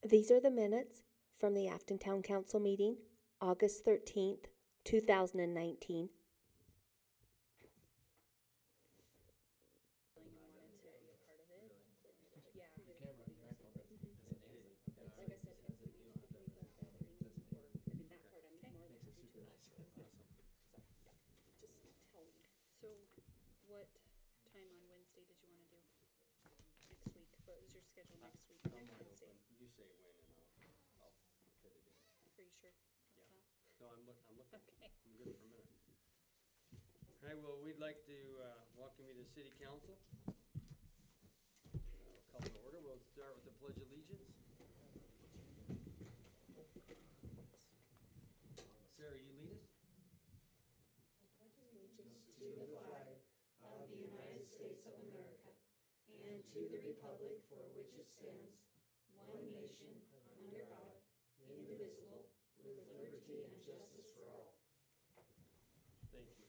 These are the minutes from the Afton Town Council meeting, August 13th, 2019. So what time on Wednesday did you want to do? Next week? What was your schedule next week? I'm Next wide Wednesday? open. You say when and I'll fit it in. Are you sure? Yeah. About No, I'm looking. that? Okay. I'm good for a minute. All right, well, we'd like to welcome you to City Council. I'll call to order. We'll start with the Pledge of Allegiance. Sarah, you lead us? Allegiance to the flag of the United States of America and to the republic for which it stands, one nation, under God, indivisible, with liberty and justice for all. Thank you.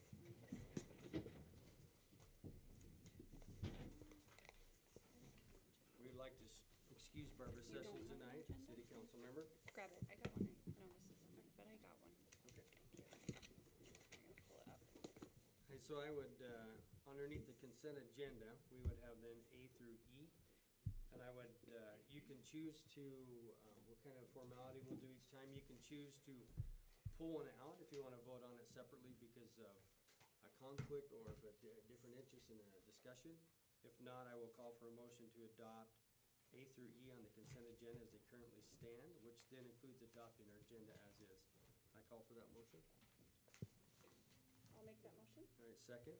We'd like to excuse Barbara You don't Sessions have an tonight, agenda? City Council member. Grab it. I got one. No, this isn't mine, but I got one. Okay. Here. I'm gonna pull it up. Hey, so I would, underneath the consent agenda, we would have then A through E. And I would, you can choose to, what kind of formality we'll do each time. You can choose to pull one out if you want to vote on it separately because of a conflict or of a different interest in a discussion. If not, I will call for a motion to adopt A through E on the consent agenda as they currently stand, which then includes adopting our agenda as is. I call for that motion. I'll make that motion. All right, second?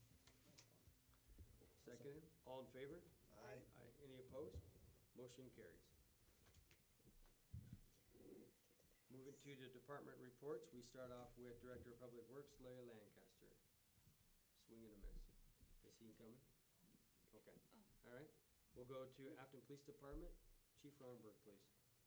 Seconded. All in favor? Aye. Aye. Any opposed? Motion carries. Moving to the department reports, we start off with Director of Public Works, Larry Lancaster. Swing and a miss. Is he coming? Okay. Oh. All right. We'll go to Afton Police Department. Chief Ronberg, please.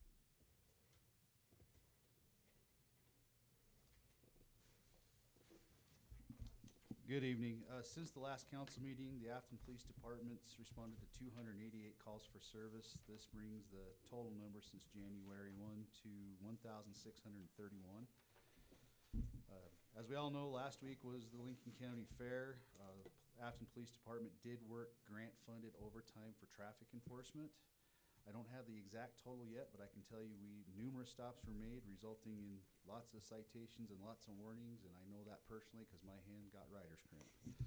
Good evening. Since the last council meeting, the Afton Police Department's responded to 288 calls for service. This brings the total number since January 1 to 1,631. As we all know, last week was the Lincoln County Fair. Afton Police Department did work grant-funded overtime for traffic enforcement. I don't have the exact total yet, but I can tell you numerous stops were made, resulting in lots of citations and lots of warnings, and I know that personally because my hand got rider's cramp.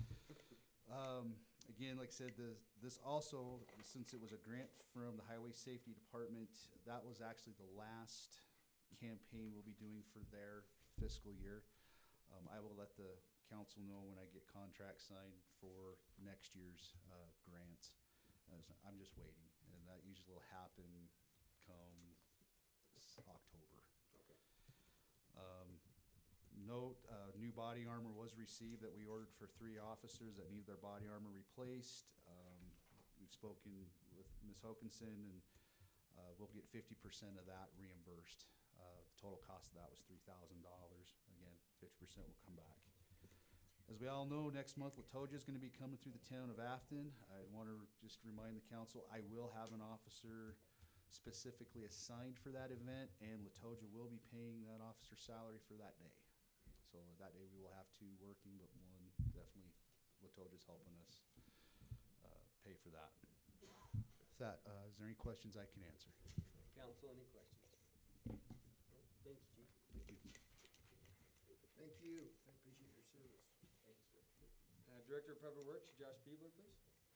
Again, like I said, this also, since it was a grant from the Highway Safety Department, that was actually the last campaign we'll be doing for their fiscal year. I will let the council know when I get contracts signed for next year's grants. I'm just waiting, and that usually will happen come October. Okay. Note, new body armor was received that we ordered for 3 officers that need their body armor replaced. We've spoken with Ms. Hokinson, and we'll get 50% of that reimbursed. The total cost of that was $3,000. Again, 50% will come back. As we all know, next month Latoja is going to be coming through the town of Afton. I want to just remind the council, I will have an officer specifically assigned for that event, and Latoja will be paying that officer's salary for that day. So that day we will have 2 working, but one definitely Latoja's helping us pay for that. With that, is there any questions I can answer? Council, any questions? No? Thanks, Chief. Thank you. Thank you. I appreciate your service. Thank you, sir. Director of Public Works, Josh Peebler, please.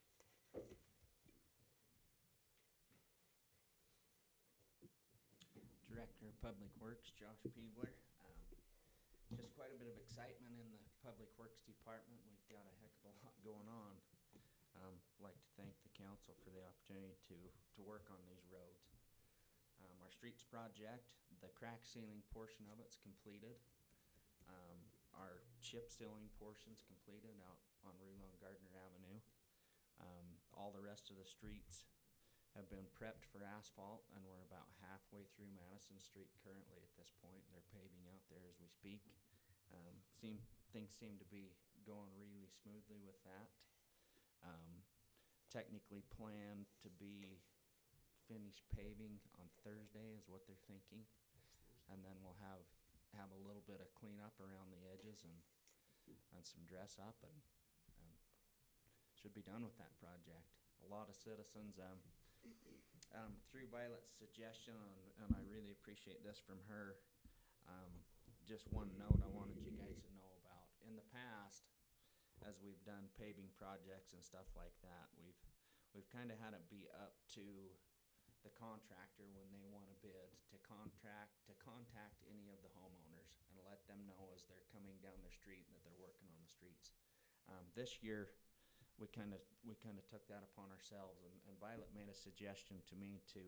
Director of Public Works, Josh Peebler. Just quite a bit of excitement in the Public Works Department. We've got a heck of a lot going on. I'd like to thank the council for the opportunity to work on these roads. Our streets project, the crack sealing portion of it's completed. Our chip sealing portion's completed out on Rulon Gardner Avenue. All the rest of the streets have been prepped for asphalt, and we're about halfway through Madison Street currently at this point. They're paving out there as we speak. Things seem to be going really smoothly with that. Technically planned to be finish paving on Thursday is what they're thinking. And then we'll have a little bit of cleanup around the edges and some dress up and should be done with that project. A lot of citizens, through Violet's suggestion, and I really appreciate this from her, just one note I wanted you guys to know about. In the past, as we've done paving projects and stuff like that, we've kind of had it be up to the contractor when they want to bid to contact any of the homeowners and let them know as they're coming down the street that they're working on the streets. This year, we kind of took that upon ourselves, and Violet made a suggestion to me to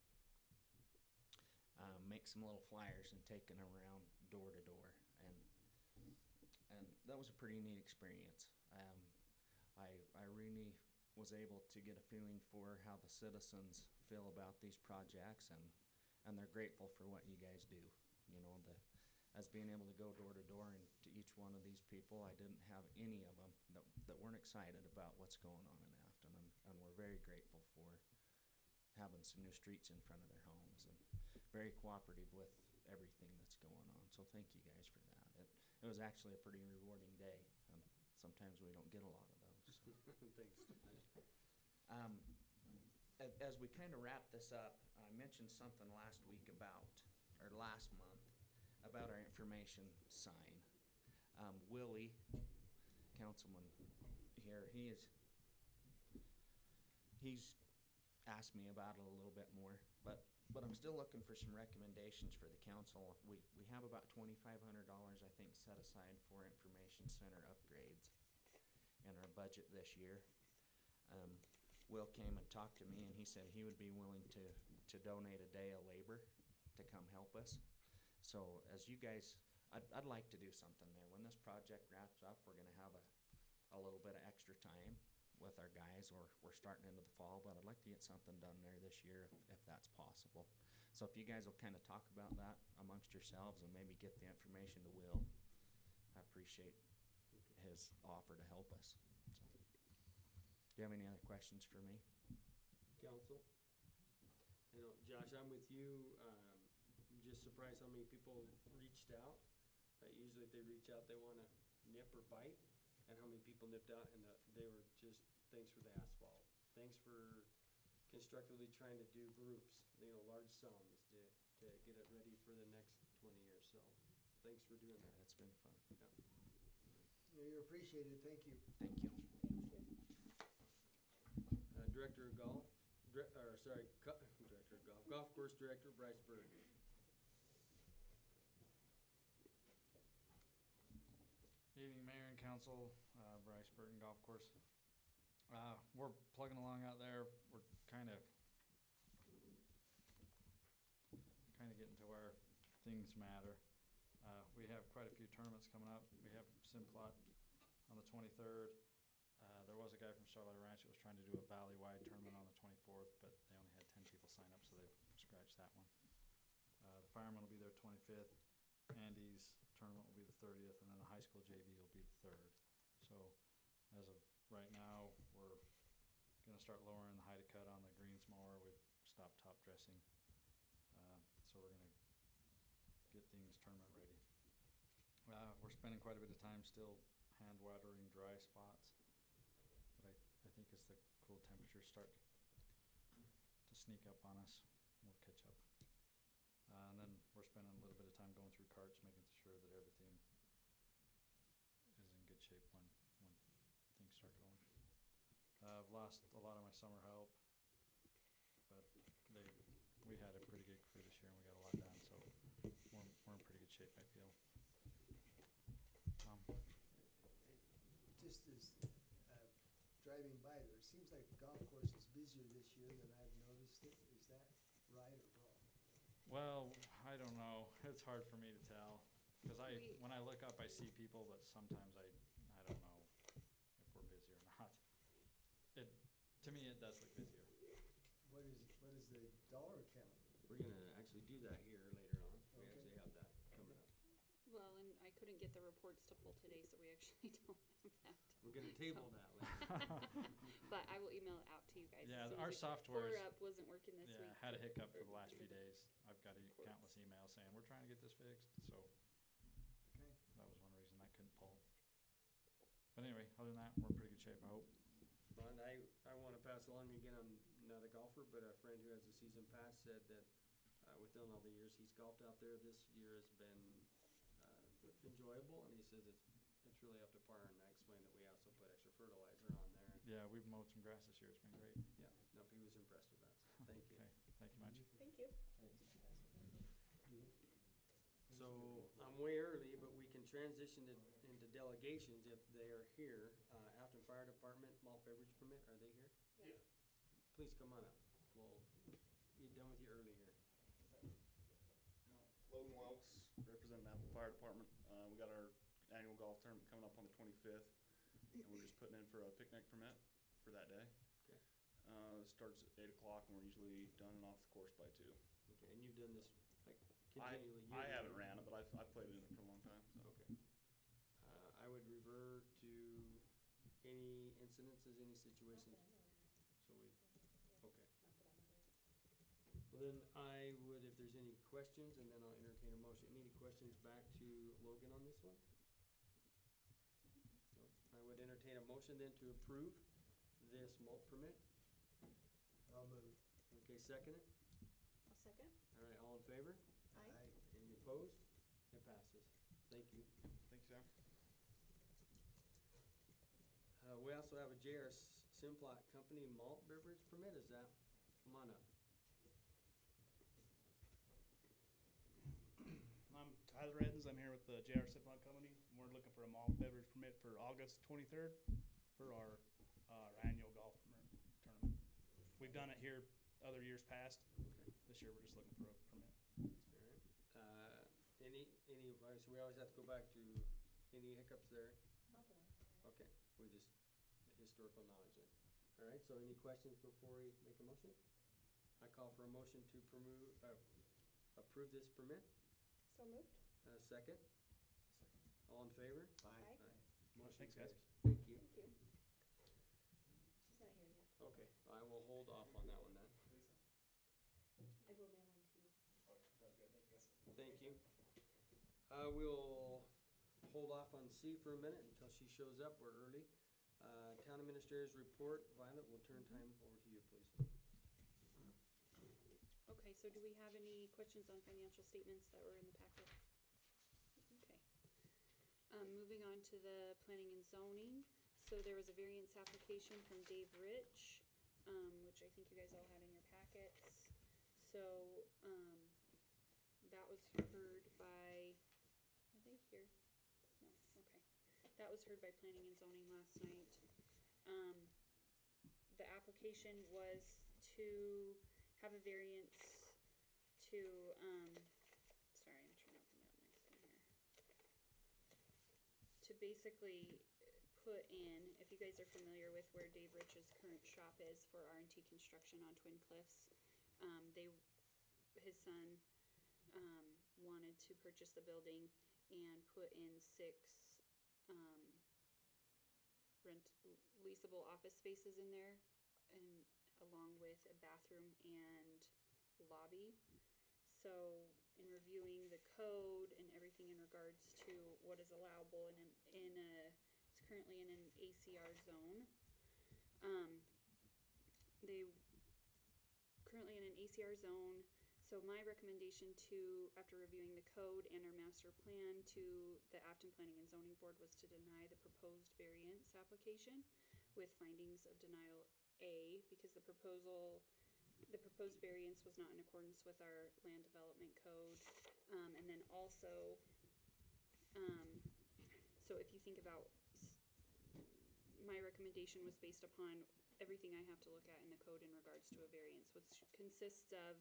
make some little flyers and take them around door to door, and that was a pretty neat experience. I really was able to get a feeling for how the citizens feel about these projects, and they're grateful for what you guys do. You know, as being able to go door to door and to each one of these people, I didn't have any of them that weren't excited about what's going on in Afton, and we're very grateful for having some new streets in front of their homes, and very cooperative with everything that's going on. So thank you guys for that. It was actually a pretty rewarding day, and sometimes we don't get a lot of those. Thanks. As we kind of wrap this up, I mentioned something last week or last month, about our information sign. Willie, councilman here, he's asked me about it a little bit more, but I'm still looking for some recommendations for the council. We have about $2,500, I think, set aside for information center upgrades in our budget this year. Will came and talked to me, and he said he would be willing to donate a day of labor to come help us. So as you guys, I'd like to do something there. When this project wraps up, we're gonna have a little bit of extra time with our guys, or we're starting into the fall, but I'd like to get something done there this year if that's possible. So if you guys will kind of talk about that amongst yourselves and maybe get the information to Will, I appreciate his offer to help us. Do you have any other questions for me? Council? I know, Josh, I'm with you. Just surprised how many people reached out. Usually if they reach out, they want to nip or bite, and how many people nipped out, and they were just, thanks for the asphalt. Thanks for constructively trying to do groups, large sums to get it ready for the next 20 years. So thanks for doing that. It's been fun. Yeah. You're appreciated, thank you. Thank you. Director of Golf, Director of Golf, Golf Course Director Bryce Berg. Evening, Mayor and Council. Bryce Burton, Golf Course. We're plugging along out there. We're kind of getting to where things matter. We have quite a few tournaments coming up. We have Simplot on the 23rd. There was a guy from Starlight Ranch that was trying to do a valley-wide tournament on the 24th, but they only had 10 people sign up, so they've scratched that one. The Fireman will be there 25th. Andy's tournament will be the 30th, and then the high school JV will be the 3rd. So as of right now, we're gonna start lowering the height of cut on the greens mower. We've stopped top dressing. So we're gonna get things tournament ready. We're spending quite a bit of time still hand watering dry spots. But I think as the cool temperatures start to sneak up on us, we'll catch up. And then we're spending a little bit of time going through carts, making sure that everything is in good shape when things start going. I've lost a lot of my summer help, but we had a pretty good crew this year and we got a lot done, so we're in pretty good shape, I feel. Just as driving by there, it seems like the golf course is busier this year than I've noticed it. Is that right or wrong? Well, I don't know. It's hard for me to tell. Because when I look up, I see people, but sometimes I don't know if we're busy or not. To me, it does look busier. What is the dollar count? We're gonna actually do that here later on. We Okay. actually have that coming up. Well, and I couldn't get the reports to pull today, so we actually don't have that. We're gonna table that later. But I will email it out to you guys. Yeah, as soon Our it software's- Core Up wasn't working this Yeah, week. had a hiccup for or the last for few days. I've got reports. countless emails saying, we're trying to get this fixed, so Okay. that was one reason I couldn't pull. But anyway, other than that, we're in pretty good shape, I hope. Ron, I wanna pass along again, I'm not a golfer, but a friend who has a season pass said that, within all the years he's golfed out there, this year has been, enjoyable, and he says it's really up to par, and I explained that we also put extra fertilizer on there, and, Yeah, we've mowed some grass this year, it's been great. yeah, nope, he was impressed with that, so thank you. Okay, thank you much. Thank you. So, I'm way early, but we can transition into delegations if they are here. Afton Fire Department, malt beverage permit, are they here? Yes. Please come on up. We'll be done with you early here. Logan Welks, representing Apple Fire Department. We got our annual golf tournament coming up on the 25th, and we're just putting in for a picnic permit for that day. Okay. It starts at 8 o'clock, and we're usually done and off the course by 2. Okay, and you've done this like I continually? haven't ran it, but I've played in it for a long time. So. Okay. I would revert to any incidences, any situations. So okay. Well, then I would, if there's any questions, and then I'll entertain a motion. Any questions back to Logan on this one? No. I would entertain a motion then to approve this malt permit. I'll move. Okay, second it? I'll second. All right, all in favor? Aye. Any opposed? It passes. Thank you. Thank you, Sam. We also have a JR Simplot Company malt beverage permit, is that? Come on up. I'm Tyler Edens. I'm here with the JR Simplot Company. We're looking for a malt beverage permit for August 23rd for our annual golf tournament. We've done it here other years past. This year we're just looking for a permit. All right. Any advice? We always have to go back to any hiccups there? Okay, we just, historical knowledge then. All right, so any questions before we make a motion? I call for a motion to approve this permit. So moved. Second? All in favor? Aye. Motion Thanks, guys. carries. Thank you. Thank you. She's not here yet. Okay, I will hold off on that one then. I will mail one to you. Thank you. We'll hold off on C for a minute until she shows up. We're early. Town Administrator's report. Violet, we'll turn time over to you, please. Okay, so do we have any questions on financial statements that were in the packet? Okay. Moving on to the planning and zoning. So there was a variance application from Dave Rich, which I think you guys all had in your packets. So, that was heard by, are they here? No, okay. That was heard by planning and zoning last night. The application was to have a variance to, sorry, I'm trying to open up my thing here. To basically put in, if you guys are familiar with where Dave Rich's current shop is for R&T Construction on Twin Cliffs, his son, wanted to purchase the building and put in 6, leasable office spaces in there, and along with a bathroom and lobby. So in reviewing the code and everything in regards to what is allowable it's currently in an ACR zone. They currently in an ACR zone. So my recommendation after reviewing the code and our master plan to the Afton Planning and Zoning Board was to deny the proposed variance application with findings of denial A, because the proposed variance was not in accordance with our land development code. And then also, so if you think about, my recommendation was based upon everything I have to look at in the code in regards to a variance, which consists of,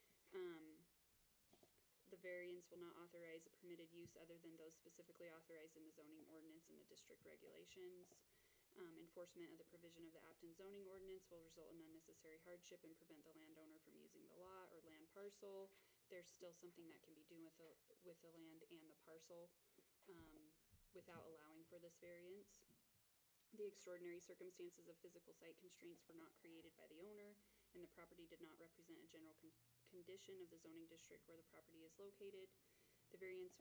the variance will not authorize a permitted use other than those specifically authorized in the zoning ordinance and the district regulations. Enforcement of the provision of the Afton zoning ordinance will result in unnecessary hardship and prevent the landowner from using the lot or land parcel. There's still something that can be done with the land and the parcel, without allowing for this variance. The extraordinary circumstances of physical site constraints were not created by the owner, and the property did not represent a general condition of the zoning district where the property is located. The variance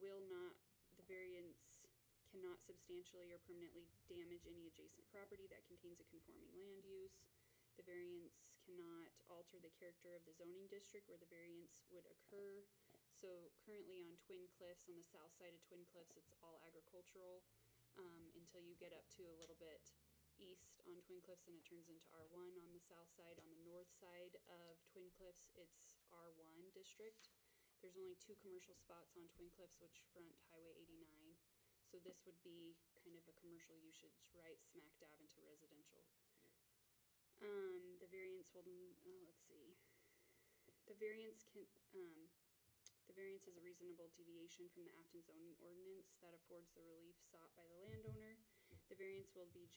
cannot substantially or permanently damage any adjacent property that contains a conforming land use. The variance cannot alter the character of the zoning district where the variance would occur. So currently on Twin Cliffs, on the south side of Twin Cliffs, it's all agricultural, until you get up to a little bit east on Twin Cliffs and it turns into R1 on the south side. On the north side of Twin Cliffs, it's R1 district. There's only 2 commercial spots on Twin Cliffs which front Highway 89. So this would be kind of a commercial usage right smack dab into residential. The variance will, let's see. The variance is a reasonable deviation from the Afton zoning ordinance that affords the relief sought by the landowner. The variance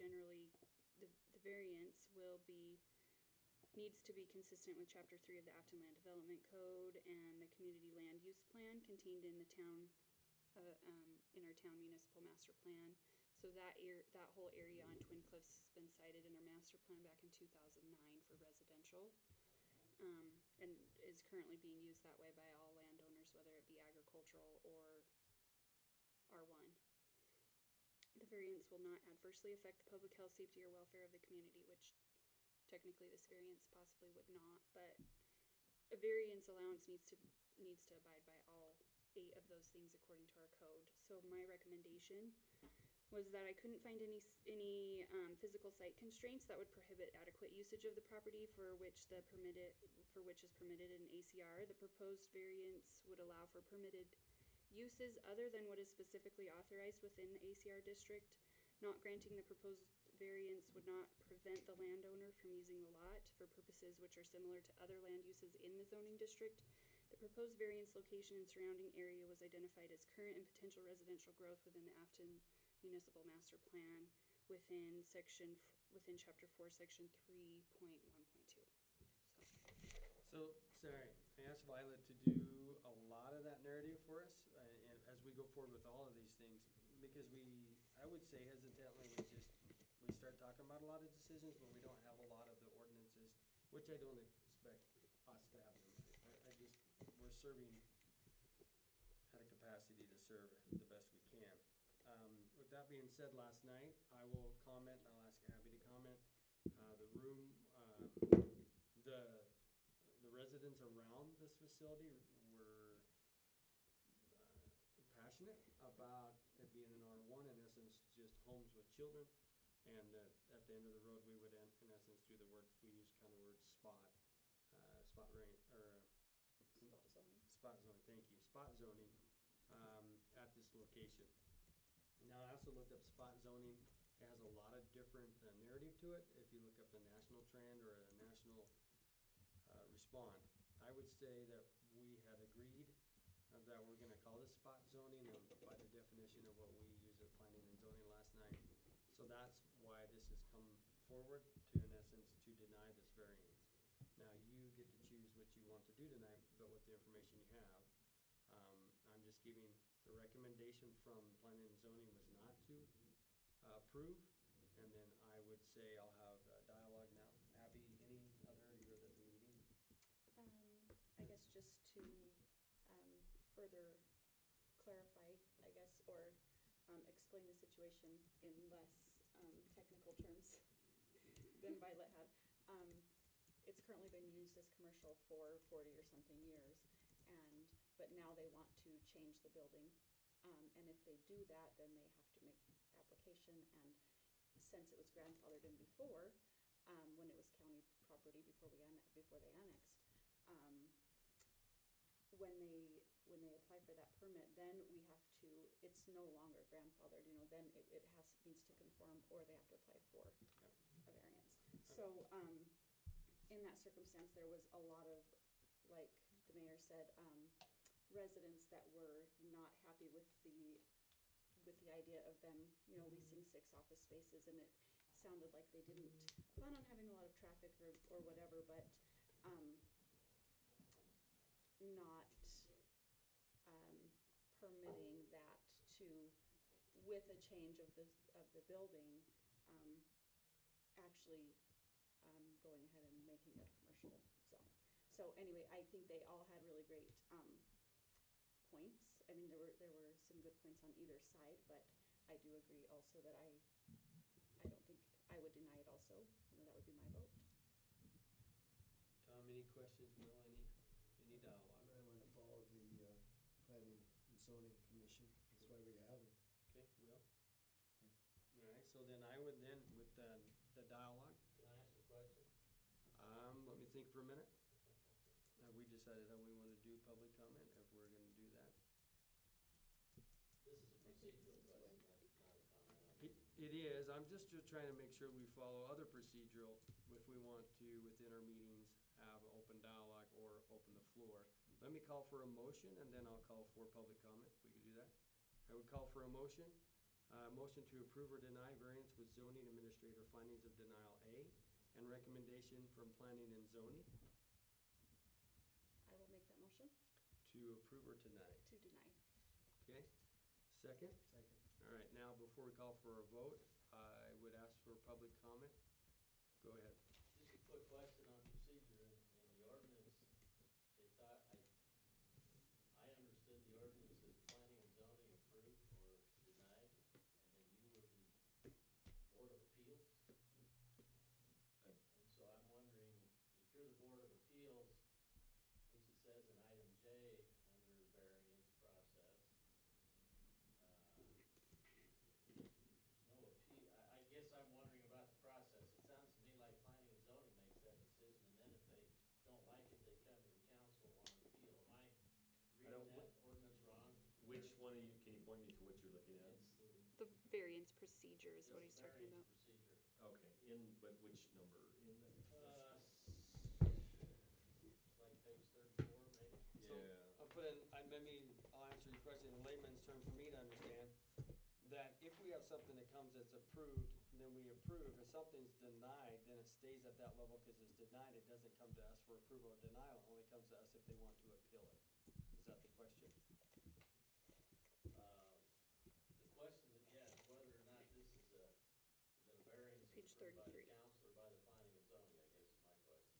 needs to be consistent with Chapter 3 of the Afton Land Development Code and the Community Land Use Plan contained in the town, in our town municipal master plan. So that whole area on Twin Cliffs has been cited in our master plan back in 2009 for residential, and is currently being used that way by all landowners, whether it be agricultural or R1. The variance will not adversely affect the public health, safety, or welfare of the community, which technically this variance possibly would not, but a variance allowance needs to abide by all 8 of those things according to our code. So my recommendation was that I couldn't find any physical site constraints that would prohibit adequate usage of the property for which is permitted in ACR. The proposed variance would allow for permitted uses other than what is specifically authorized within the ACR district. Not granting the proposed variance would not prevent the landowner from using the lot for purposes which are similar to other land uses in the zoning district. The proposed variance location and surrounding area was identified as current and potential residential growth within the Afton Municipal Master Plan within Chapter 4, Section 3.1.2. So, sorry, I asked Violet to do a lot of that narrative for us, and as we go forward with all of these things, because I would say hesitantly, we start talking about a lot of decisions, but we don't have a lot of the ordinances, which I don't expect us to have them. We're serving at a capacity to serve the best we can. With that being said, last night, I will comment, and I'll ask Abby to comment. The residents around this facility were passionate about it being an R1, in essence, just homes with children. And at the end of the road, we would, in essence, do the word, we use kind of word spot zoning, thank you, spot zoning, at this location. Now, I also looked up spot zoning. It has a lot of different narrative to it. If you look up the national trend or a national respond, I would say that we had agreed that we're going to call this spot zoning, and by the definition of what we use at planning and zoning last night. So that's why this has come forward to, in essence, to deny this variance. Now, you get to choose what you want to do tonight, but with the information you have, I'm just giving the recommendation from planning and zoning was not to approve, and then I would say I'll have dialogue now. Abby, you're at the meeting. I guess just to further clarify, I guess, or explain the situation in less technical terms than Violet had. It's currently been used as commercial for 40 or something years, but now they want to change the building. And if they do that, then they have to make application. And since it was grandfathered in before, when it was county property before they annexed, when they apply for that permit, then we have to, it's no longer grandfathered, then it needs to conform, or they have to apply for a variance. So, in that circumstance, there was a lot of, like the mayor said, residents that were not happy with the idea of them, leasing 6 office spaces, and it sounded like they didn't plan on having a lot of traffic or whatever, but not permitting that to, with a change of the building, actually going ahead and making it a commercial commercial, so. So anyway, I think they all had really great, points. I mean, there were some good points on either side, but I do agree also that I don't think, I would deny it also, that would be my vote. Tom, any questions? Will, any dialogue? I want to follow the Planning and Zoning Commission. That's why we have them. Okay, Will? All right, so then I would then, with the dialogue, Can I ask a question? let me think for a minute. Have we decided how we want to do public comment, if we're gonna do that? This is a procedural question, not a comment on it. It is, I'm just trying to make sure we follow other procedural, if we want to, within our meetings, have open dialogue or open the floor. Let me call for a motion, and then I'll call for public comment, if we could do that. I would call for a motion. Motion to approve or deny variance with zoning administrator findings of denial A, and recommendation from planning and zoning I will make that motion to approve or deny. to deny. Okay, second? Second. All right, now, before we call for a vote, I would ask for public comment. Go ahead. Just a quick question on procedure in the ordinance. It thought, I understood the ordinance as planning and zoning approved or denied, and then you were the Board of Appeals. And so I'm wondering, if you're the Board of Appeals, which it says in item J under variance process, there's no appeal. I guess I'm wondering about the process. It sounds to me like planning and zoning makes that decision, and then if they don't like it, they come to the council on an appeal. Am I reading that ordinance wrong? Which one are you, can you point me to what you're looking at? It's The variance procedure is what he's talking variance about. procedure. Okay, but which number in there? It's like page 34, maybe. So, I'll put in, I'll answer your question in layman's term for me to understand, that if we have something that comes that's approved, then we approve. If something's denied, then it stays at that level because it's denied. It doesn't come to us for approval or denial. It only comes to us if they want to appeal it. Is that the question? The question is, yes, whether or not this is the variance Page is approved by the 33. council or by the planning and zoning, I guess is my question.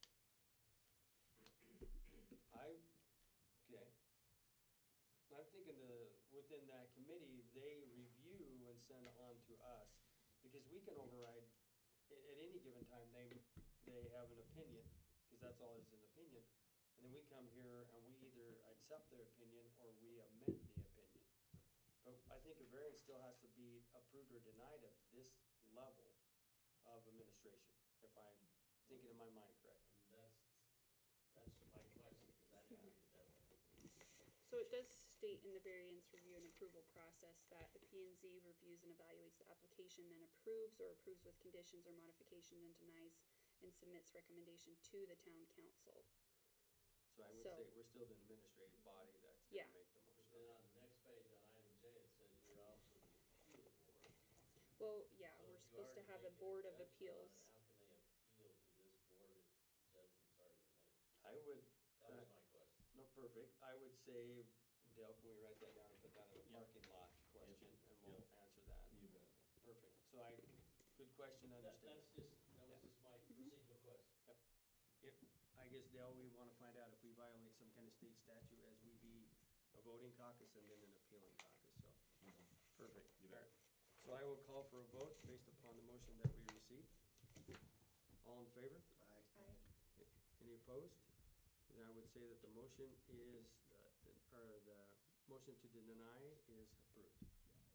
Okay. I'm thinking within that committee, they review and send on to us, because we can override, at any given time, they have an opinion, because that's all is an opinion. And then we come here and we either accept their opinion or we amend the opinion. But I think a variance still has to be approved or denied at this level of administration, if I'm thinking in my mind correct. And that's my question, because I didn't read it that way. So it does state in the variance review and approval process that the P and Z reviews and evaluates the application, then approves or approves with conditions or modifications, and denies and submits recommendation to the town council. So I would So- say we're still the administrative body that's Yeah. gonna make the motion. But then on the next page, on item J, it says you're also the appeal board. Well, yeah, So we're if you supposed to already have a making Board of judgment on Appeals. it, how can they appeal to this board if judgment's already been made? I would, That was my question. no, perfect. I would say, Dale, can we write that down and put that in the Yep. parking lot question, and we'll Yep. answer that. You bet. Perfect. So good question, That was understand. just my procedural question. I guess, Dale, we wanna find out if we violate some kind of state statute as we be a voting caucus and then an appealing caucus, so. Perfect. You bet. Alright. So I will call for a vote based upon the motion that we received. All in favor? Aye. Any opposed? Then I would say that the motion is, the motion to deny is approved.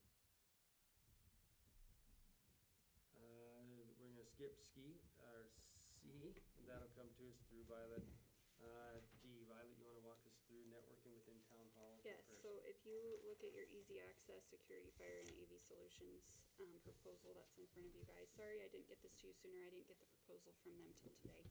We're gonna skip C, that'll come to us through Violet. D, Violet, you wanna walk us through networking within town hall? Yes, so if you look at your easy access, security, fire, and AV solutions, proposal that's in front of you guys. Sorry, I didn't get this to you sooner. I didn't get the proposal from them till today.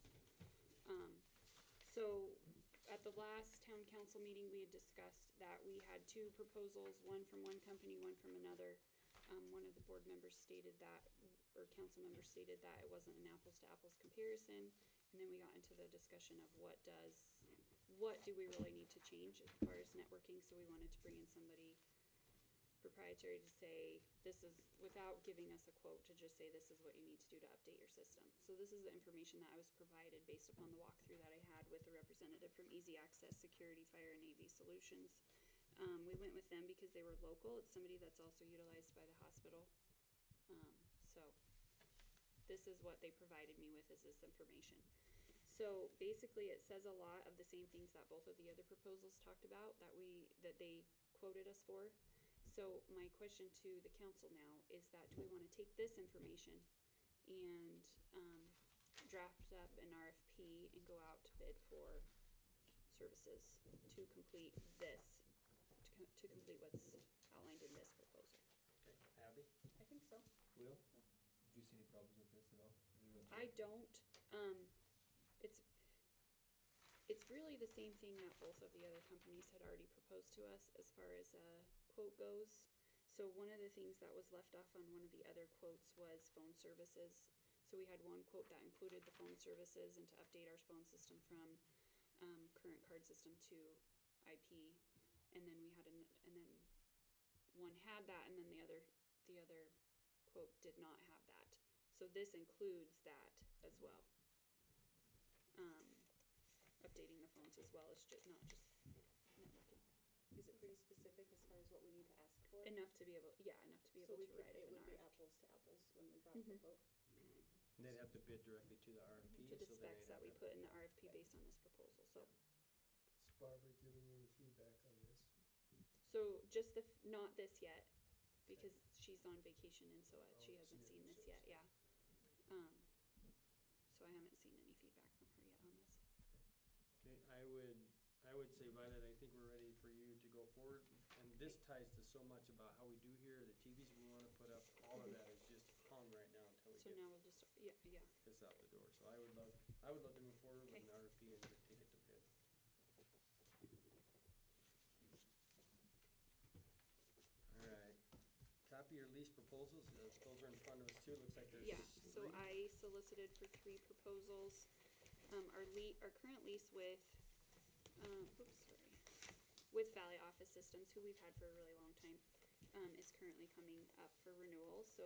So at the last town council meeting, we had discussed that we had two proposals, one from one company, one from another. One of the board members stated that, or council members stated that it wasn't an apples to apples comparison. And then we got into the discussion of what do we really need to change as far as networking, so we wanted to bring in somebody proprietary to say, this is, without giving us a quote, to just say, this is what you need to do to update your system. So this is the information that I was provided based upon the walkthrough that I had with the representative from Easy Access Security, Fire, and AV Solutions. We went with them because they were local. It's somebody that's also utilized by the hospital. So this is what they provided me with, is this information. So basically it says a lot of the same things that both of the other proposals talked about that they quoted us for. So my question to the council now is that, do we want to take this information and draft up an RFP and go out to bid for services to complete this, to complete what's outlined in this proposal? Okay, Abby, I think so. Will, do you see any problems with this at all? I don't. It's really the same thing that both of the other companies had already proposed to us as far as a quote goes. So one of the things that was left off on one of the other quotes was phone services. So we had one quote that included the phone services and to update our phone system from current card system to IP, and then we had and then one had that, and then the other quote did not have that. So this includes that as well. Updating the phones as well as not just networking. Is it pretty specific as far as what we need to ask for? Enough to be able, yeah, enough to be So able we to could, write up it an would be RFP. apples to apples when we got the vote. And they'd have to bid directly to the RFP. To the so then specs they'd that have we to- put in the RFP based on this proposal, so. Is Barbara giving you any feedback on this? So just not this yet, because she's on vacation and so she Oh, hasn't so seen you're- this yet, yeah. So I haven't seen any feedback from her yet on this. Okay, I would say, Violet, I think we're ready for you to go forward. And this ties to so much about how we do here, the TVs we wanna put up, all of that is just hung right now until we So get now we'll just, yeah, this out the door. So I would love to move forward with Okay. an RFP and take it to bid. Alright, copy your lease proposals, those are in front of us too, looks like there's yeah. So three. I solicited for 3 proposals. Our current lease with, with Valley Office Systems, who we've had for a really long time, is currently coming up for renewal. So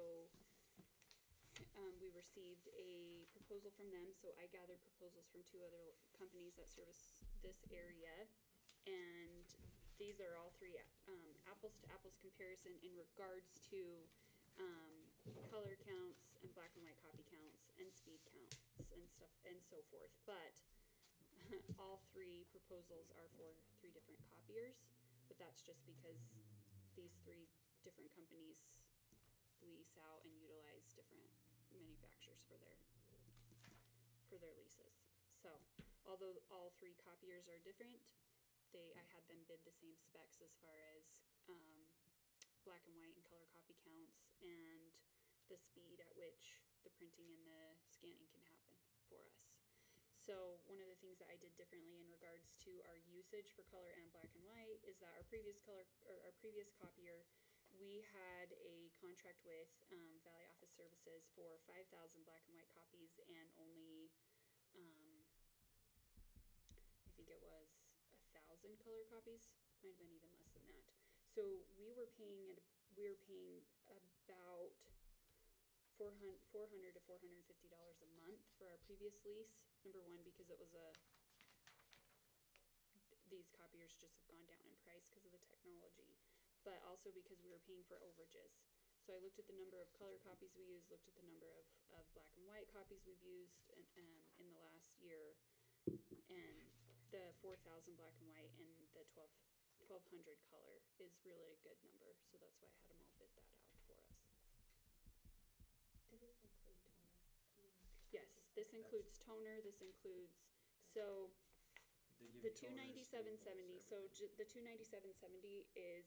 we received a proposal from them, so I gathered proposals from 2 other companies that service this area. And these are all 3 apples to apples comparison in regards to color counts and black and white copy counts and speed counts and stuff and so forth. But all 3 proposals are for 3 different copiers, but that's just because these 3 different companies lease out and utilize different manufacturers for their leases. So although all 3 copiers are different, I had them bid the same specs as far as black and white and color copy counts and the speed at which the printing and the scanning can happen for us. So one of the things that I did differently in regards to our usage for color and black and white is that our previous copier, we had a contract with Valley Office Services for 5,000 black and white copies and only, I think it was 1,000 color copies, might have been even less than that. So we were paying about $400 to $450 a month for our previous lease. Number one, because it was these copiers just have gone down in price because of the technology, but also because we were paying for overages. So I looked at the number of color copies we used, looked at the number of black and white copies we've used in the last year, and the 4,000 black and white and the 1,200 color is really a good number. So that's why I had them all bid that out for us. Does this include toner? Yes, this includes toner, this includes, so They give the you toner, 297.70, staples, so everything. the 297.70 is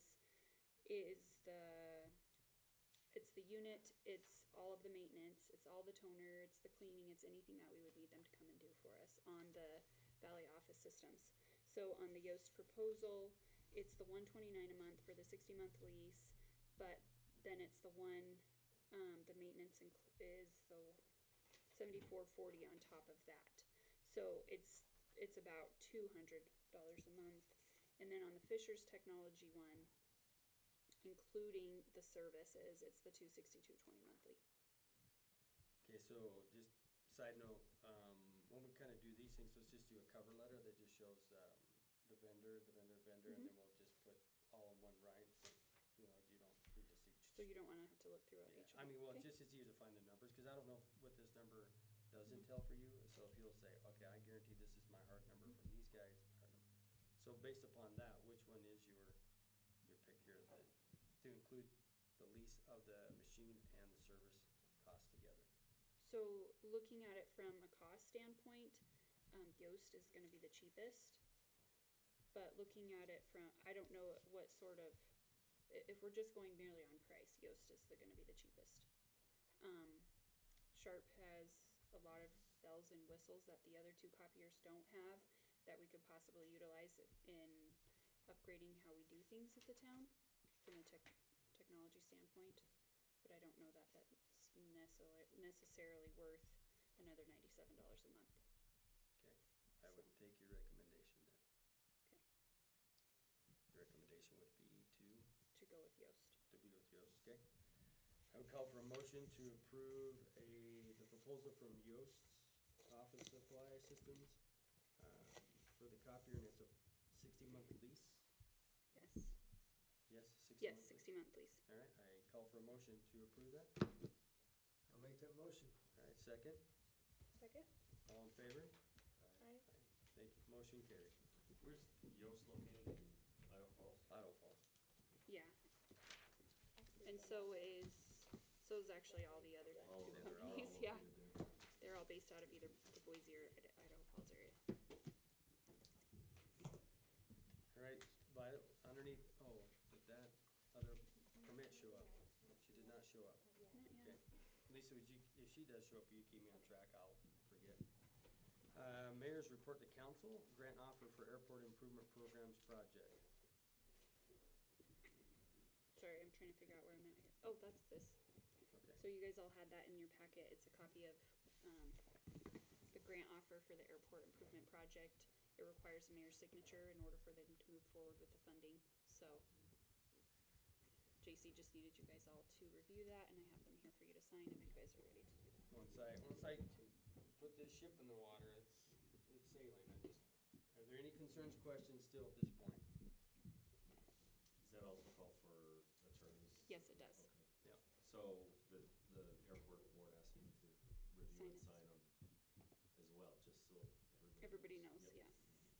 it's the unit, it's all of the maintenance, it's all the toner, it's the cleaning, it's anything that we would need them to come and do for us on the Valley Office Systems. So on the Yoast proposal, it's the $129 a month for the 60-month lease, but then it's the the maintenance is the $74.40 on top of that. So it's about $200 a month. And then on the Fisher's Technology one, including the services, it's the $262.20 monthly. Okay, so just side note, when we kinda do these things, let's just do a cover letter that just shows, the vendor, and then we'll just put all in one write, so, you know, you don't need to see. So you don't wanna have to look throughout Yeah, each I one. mean, well, it's Okay. just as easy to find the numbers, cause I don't know what this number does entail for you, so if you'll say, okay, I guarantee this is my hard number from these guys, my hard number. So based upon that, which one is your pick here then, to include the lease of the machine and the service cost together? So looking at it from a cost standpoint, Yoast is gonna be the cheapest. But looking at it from, I don't know what sort of, if we're just going merely on price, Yoast is gonna be the cheapest. Sharp has a lot of bells and whistles that the other two copiers don't have, that we could possibly utilize in upgrading how we do things at the town from a technology standpoint. But I don't know that that's necessarily worth another $97 a month. Okay, I would So. take your recommendation then. Okay. Your recommendation would be To go with Yoast. to be with Yoast, okay? I would call for a motion to approve the proposal from Yoast's Office Supply Systems, for the copier, and it's a 60-month lease? Yes. Yes, 60-month Yes, lease? 60-month lease. All right, I call for a motion to approve that. I'll make that motion. All right, second, Second? all in favor? Aye. Thank you, motion carried. Where's Yost located in Idaho Falls? Idaho Falls. Yeah. And so is actually all the other All two of them are all companies, yeah. located there. They're all based out of either the Boise or Idaho Falls area. All right, underneath, did that other permit show up? She did not show up. Not yet. Okay. Lisa, if she does show up, will you keep me on track? I'll forget. Mayor's report to council, grant offer for airport improvement programs project. Sorry, I'm trying to figure out where I'm at here. Oh, that's this. Okay, So you guys all had that in your packet. It's a copy of, the grant offer for the airport improvement project. It requires the mayor's signature in order for them to move forward with the funding, so. JC just needed you guys all to review that, and I have them here for you to sign if you guys are ready to do that. once I put this ship in the water, it's sailing. Are there any concerns, questions still at this point? Does that also call for attorneys? Yes, it does. Okay. Yep. So the airport board asked me to review and Sign sign them as well, just so Everybody knows, Yep. yeah.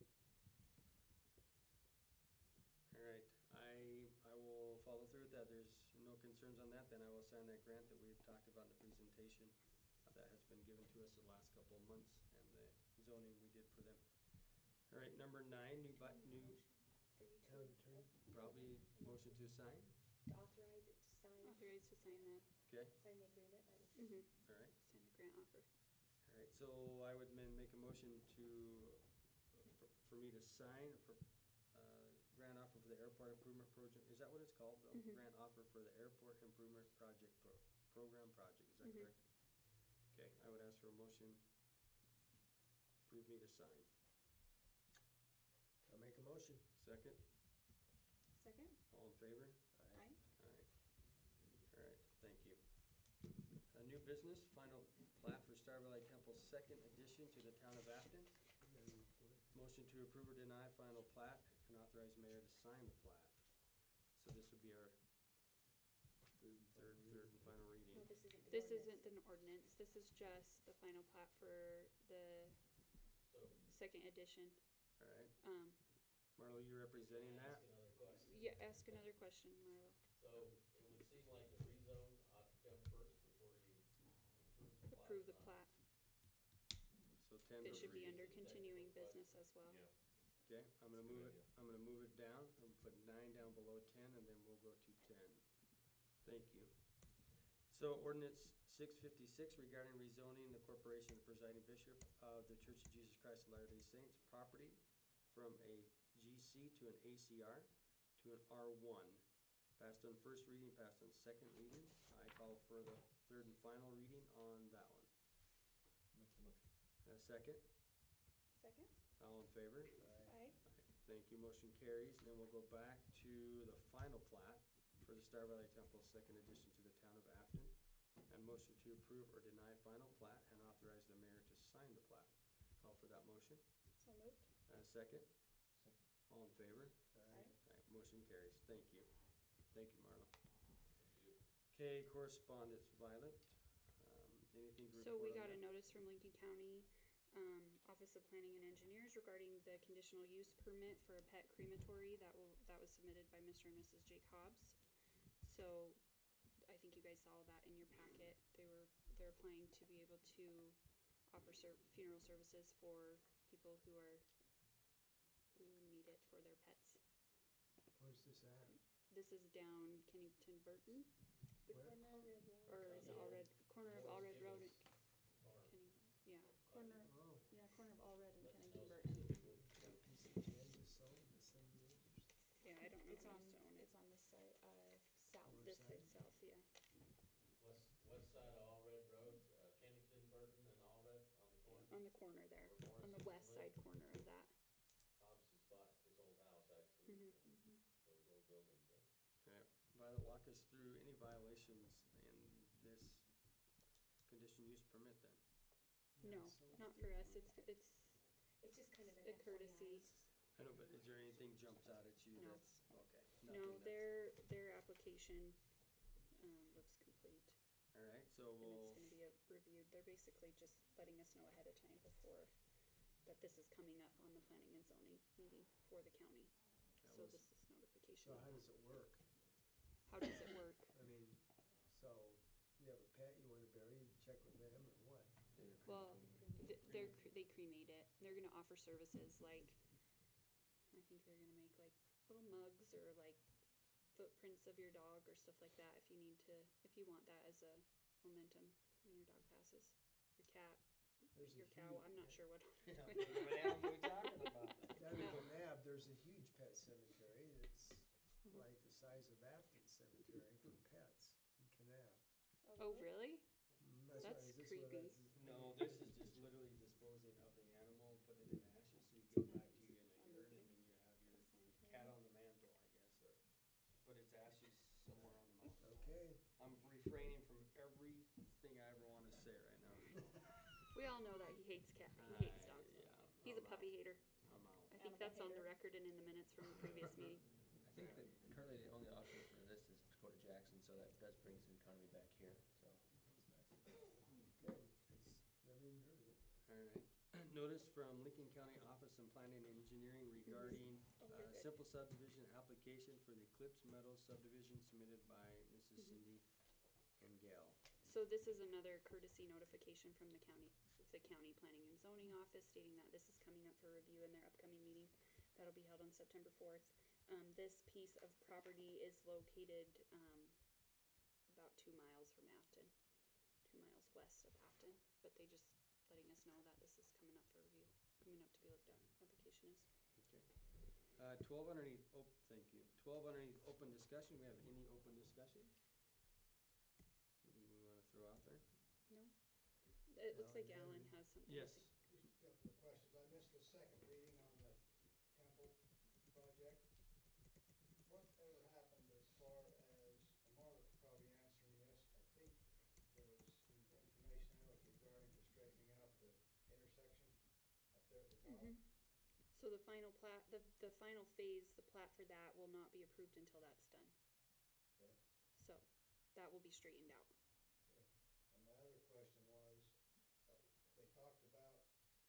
All right, I will follow through with that. There's no concerns on that, then I will sign that grant that we've talked about in the presentation that has been given to us the last couple of months, and the zoning we did for them. All right, number 9, new For you Town attorney. probably motion to sign, to authorize it to sign, Authorized to sign the, okay? sign the agreement, All right, sign the grant offer. all right, so I would make a motion for me to sign for, grant offer for the airport improvement project, is that what it's called, though? Grant offer for the airport improvement project program project, is that correct? Okay, I would ask for a motion, approve me to sign. I'll make a motion. Second, Second? all in favor? Aye. Alright. Alright, thank you. New business, final plat for Star Valley Temple second addition to the town of Afton. Motion to approve or deny final plat and authorize mayor to sign the plat. So this would be our third and final reading. no, this isn't the This ordinance. isn't an ordinance, this is just the final plat for the So, second edition. Alright, Um, Marlo, you representing can I that? ask another question? yeah, ask another question, Marlo. So, it would seem like the rezone ought to come first before you Approve the plat. plat. So 10 It for should be free. under Technical continuing question. business as well. Yeah. Okay, I'm gonna That's a good move it, idea. I'm gonna move it down, I'm gonna put 9 down below 10, and then we'll go to 10. Thank you. So ordinance 656 regarding rezoning the corporation of the presiding bishop of the Church of Jesus Christ of Latter-day Saints property from a GC to an ACR to an R1. Passed on first reading, passed on second reading. I call for the third and final reading on that one. Make the motion. A second, Second? all in favor? Aye. Thank you, motion carries. Then we'll go back to the final plat for the Star Valley Temple second addition to the town of Afton, and motion to approve or deny final plat and authorize the mayor to sign the plat. Call for that motion. So moved. Second? Second. All in favor? Aye. Alright, motion carries. Thank you. Thank you, Marla. Thank you. Okay, correspondence, Violet. Anything to report So we on got a that? notice from Lincoln County, Office of Planning and Engineers regarding the conditional use permit for a pet crematory that was submitted by Mr. and Mrs. Jake Hobbs. So I think you guys saw that in your packet. They're applying to be able to offer funeral services for people who need it for their pets. Where's this at? This is down Kennington Burton, The Where? corner of Red Road. or is it Allred, corner of Allred Road and Farm. yeah. Corner, Oh, yeah, corner of Allred and Let's Kennington know Burton. specifically. got a piece of land just sold at 70 acres. Yeah, I don't know It's who on, used to own it. it's on this side, south. North This side? itself, yeah. West side of Allred Road, Kennington, Burton, and Allred on the corner. On the corner there, Where on the Morris west used to side live. corner of that. Hobbs has bought his old house actually, Mhm. and those old buildings there. Alright, Violet, walk us through any violations in this condition use permit then. No, Yeah, so- not for us. It's It's just kind of a courtesy. I know, but is there anything jumps out at you No. that's, okay? No, nothing that's- their application, looks complete. Alright, so And we'll, it's gonna be reviewed. They're basically just letting us know ahead of time before that this is coming up on the planning and zoning meeting for the county. That So was- this is notification So of how that. does it work? How does it work? I mean, so you have a pet you wanna bury, you check with them or what? Well, they cremate it. They're gonna offer services like, I think they're gonna make like little mugs or like footprints of your dog or stuff like that if you want that as a momentum when your dog passes. Your cat, There's a your cow, huge- I'm not sure what. yeah, what animal we talking about? Down at Kanab, there's a huge pet cemetery that's like the size of Afton Cemetery for pets in Kanab. Oh, really? That's That's why- is this what creepy. that's- No, this is just literally disposing of the animal and putting it in ashes, so you give it back to you in a urn, and then you have your cat on the mantle, I guess, or put its ashes somewhere on the mountain. Okay, I'm refraining from everything I ever wanna say right now, so. We all know that he hates he hates dogs. Yeah, He's a I'm puppy out. hater. I'm out. I think that's on the record and in the minutes from the previous meeting. I think that currently the only option for this is Dakota Jackson, so that does bring some economy back here, so it's nice. okay, it's, never even heard of it. Alright, notice from Lincoln County Office of Planning and Engineering regarding, Oh, you're good. simple subdivision application for the Eclipse Meadows subdivision submitted by Mrs. Cindy and Gail. So this is another courtesy notification from the county planning and zoning office stating that this is coming up for review in their upcoming meeting. That'll be held on September 4th. This piece of property is located, about 2 miles from Afton, 2 miles west of Afton, but they just letting us know that this is coming up for review, coming up to be looked at, application is. Okay. 12 underneath, thank you. 12 underneath open discussion, we have any open discussion? Anything we wanna throw out there? No? It looks like Alan, Alan has something. Yes. to say. Just a couple of questions. I missed the second reading on the temple project. Whatever happened as far as, and Marla could probably answering this, I think there was some information there with regarding to straightening out the intersection up there at the top. Mhm. So the final plat, the final phase, the plat for that will not be approved until that's done. Okay. So, that will be straightened out. Okay. And my other question was, they talked about,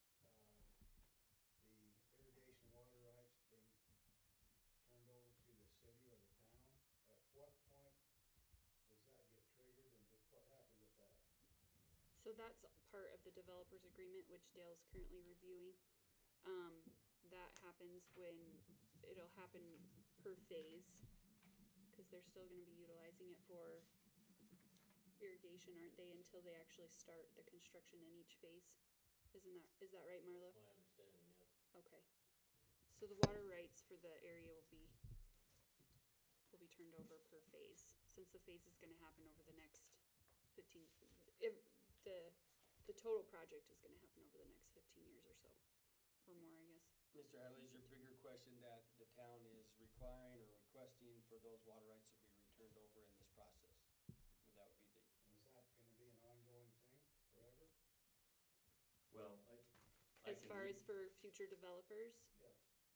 the irrigation water rights being turned over to the city or the town. At what point does that get triggered, and what happened with that? So that's part of the developer's agreement, which Dale's currently reviewing. That happens when, it'll happen per phase, cause they're still gonna be utilizing it for irrigation, aren't they, until they actually start the construction in each phase? Is that right, Marlo? That's my understanding, yes. Okay. So the water rights for the area will be turned over per phase, since the phase is gonna happen over the next 15, the total project is gonna happen over the next 15 years or so, or more, I guess. Mr. Hadley, is your bigger question that the town is requiring or requesting for those water rights to be returned turned over in this process. That would be the, And is that gonna be an ongoing thing forever? Well, As far as for future developers, Yeah.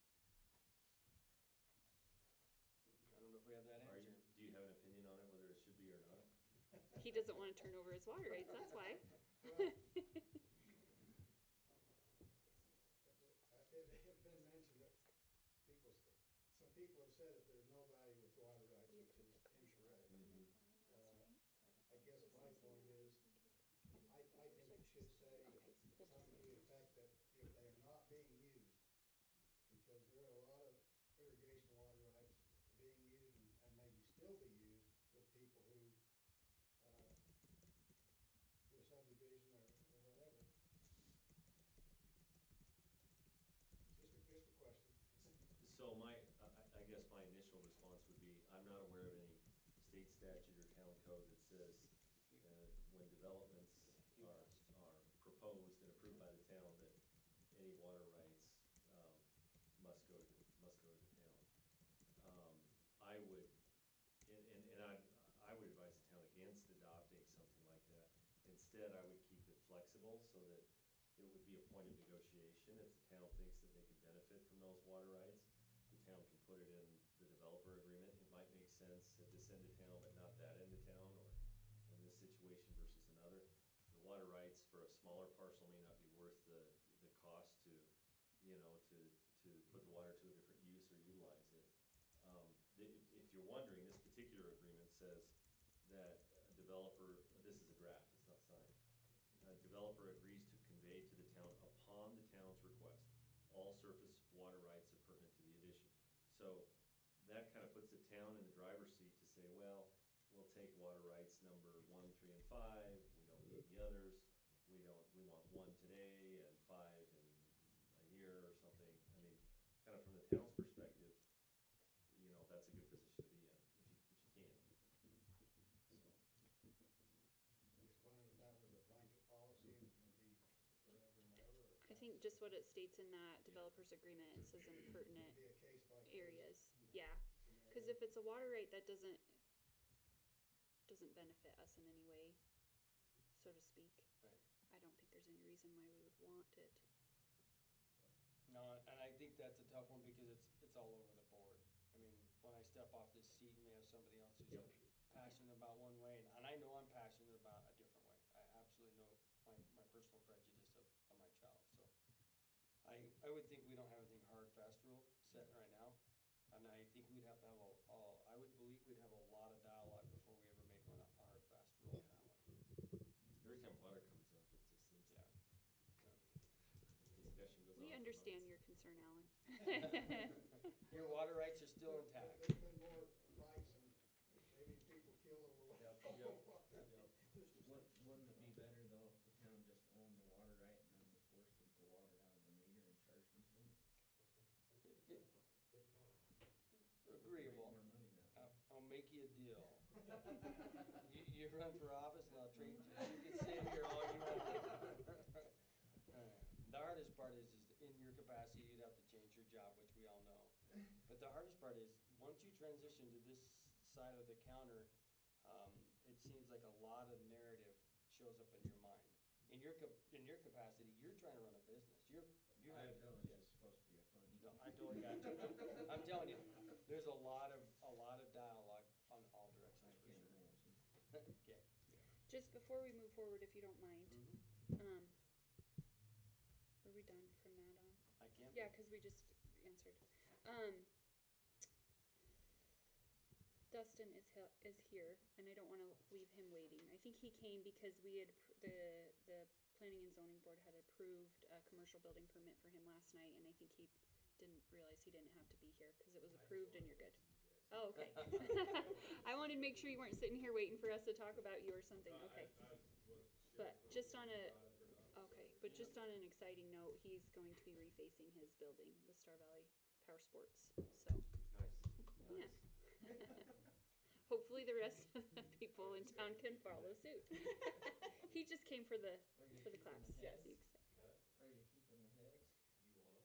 I don't know if we have that do answer. you have an opinion on it, whether it should be or not? he doesn't wanna turn over his water rights, that's why. It had been mentioned that some people have said that there's no value with water rights, which is incorrect. I guess my point is, I think it should say something to the effect that if they are not being used, because there are a lot of irrigation water rights being used and maybe still be used with people who do a subdivision or whatever. Just a question. So I guess my initial response would be, I'm not aware of any state statute or town code that says, when developments are proposed and approved by the town, that any water rights, must go to the town. I would, I would advise the town against adopting something like that. Instead, I would keep it flexible so that it would be a point of negotiation. If the town thinks that they can benefit from those water rights, the town can put it in the developer agreement. It might make sense at this end of town, but not that end of town, or in this situation versus another. The water rights for a smaller parcel may not be worth the cost to, to put the water to a different use or utilize it. If you're wondering, this particular agreement says that a developer, this is a draft, it's not signed. A developer agrees to convey to the town upon the town's request all surface water rights appurtenant to the addition. So that kind of puts the town in the driver's seat to say, well, we'll take water rights number 1, 3, and 5. We don't need the others. We want 1 today and 5 in a year or something. I mean, kind of from the town's perspective, that's a good position to be in if you can. So. I just wondered if that was a blanket policy and it's gonna be forever and ever, or I think just what it states in that developer's agreement, it says in pertinent be a case by case areas, yeah. scenario. Cause if it's a water right that doesn't benefit us in any way, so to speak. Right. I don't think there's any reason why we would want it. No, and I think that's a tough one because it's all over the board. I mean, when I step off this seat, you may have somebody else who's passionate about one way, and I know I'm passionate about a different way. I absolutely know my personal prejudice of my child, so. I would think we don't have anything hard, fast rule set right now, and I think we'd have to have I would believe we'd have a lot of dialogue before we ever made one a hard, fast rule on that one. Every time water comes up, it just seems Yeah. discussion goes on. We for understand months. your concern, Alan. Your water rights are still intact. There's been more fights and maybe people killed over water. Wouldn't it be better though if the town just owned the water right and then we forced them to water out of their meter and charged them for it? Agreeable. Make more money that way. I'll make you a deal. You run for office and I'll treat you. You can sit here all you want. The hardest part is in your capacity, you'd have to change your job, which we all know. But the hardest part is, once you transition to this side of the counter, it seems like a lot of narrative shows up in your mind. In your capacity, you're trying to run a business. You I have know, to, it's just supposed to be a funny. no, I totally got you. I'm telling you, there's a lot of dialogue on all directions I for can't sure. imagine. Okay. Just before we move forward, if you don't mind, Mm-hmm. were we done from that on? I can't. Yeah, cause we just answered. Dustin is here, and I don't wanna leave him waiting. I think he came because we had, the planning and zoning board had approved a commercial building permit for him last night, and I think he didn't realize he didn't have to be here, cause it was approved and you're good. Oh, okay. I wanted to make sure you weren't sitting here waiting for us to talk about you or something, okay. But just on an exciting note, he's going to be refacing his building, the Star Valley Power Sports, so, Nice. yeah. Hopefully the rest of the people in town can follow suit. He just came for the claps, yes. Are you keeping the heads?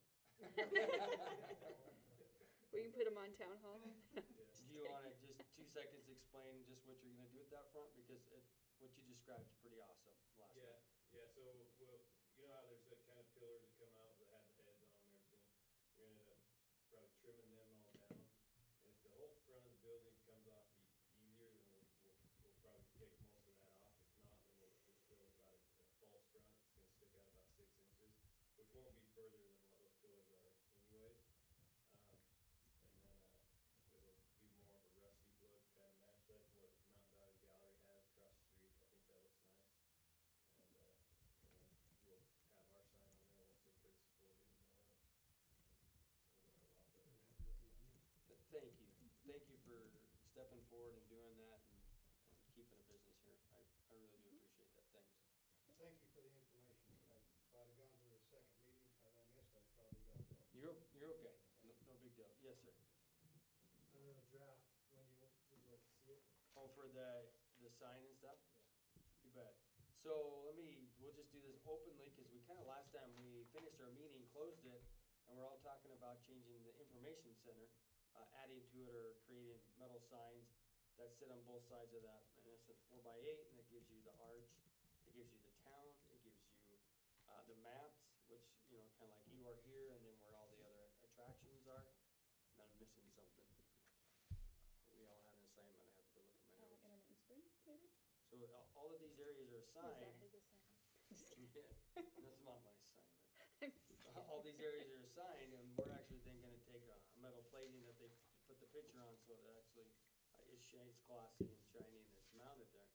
We can put him on town hall. Do you wanna just 2 seconds to explain just what you're gonna do at that front, because what you described is pretty awesome last Yeah, night. yeah, so we'll, you know how there's that kind of pillars that come out that have the heads on them, everything? We're gonna end up probably trimming them all down. And if the whole front of the building comes off easier, then we'll probably take most of that off. If not, then we'll just build about a false front. It's gonna stick out about 6 inches, which won't be further than what those pillars are anyways. And then, it'll be more of a rustic look, kind of match like what Mountain Valley Gallery has across the street. I think that looks nice. And then we'll have our sign on there, won't say courtesy Ford anymore. It'll look a lot better. Thank you. Thank you for stepping forward and doing that and keeping a business here. I really do appreciate that. Thanks. Thank you for the information. If I'd have gone to the second meeting, as I missed, I'd probably got that. You're okay. No big deal. Yes, sir. Draft, when would you like to see it? Oh, for the sign and stuff? Yeah. You bet. So we'll just do this openly, because we kind of last time we finished our meeting, closed it, and we're all talking about changing the information center, adding to it or creating metal signs that sit on both sides of that. And it's a 4x8, and it gives you the arch, it gives you the town, it gives you the maps, which, you know, kind of like you are here, and then where all the other attractions are. And I'm missing something. We all had an assignment. I have to go look at my notes. Intermittent spring, maybe? So all of these areas are Was assigned. that his assignment? Just kidding. Yeah, that's not my assignment. I'm just kidding. All these areas are assigned, and we're actually then gonna take a metal plating that they put the picture on, so it actually is shades glossy and shiny, and it's mounted there.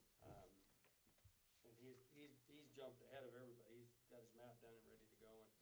And he's jumped ahead of everybody. He's got his map done and ready to go, and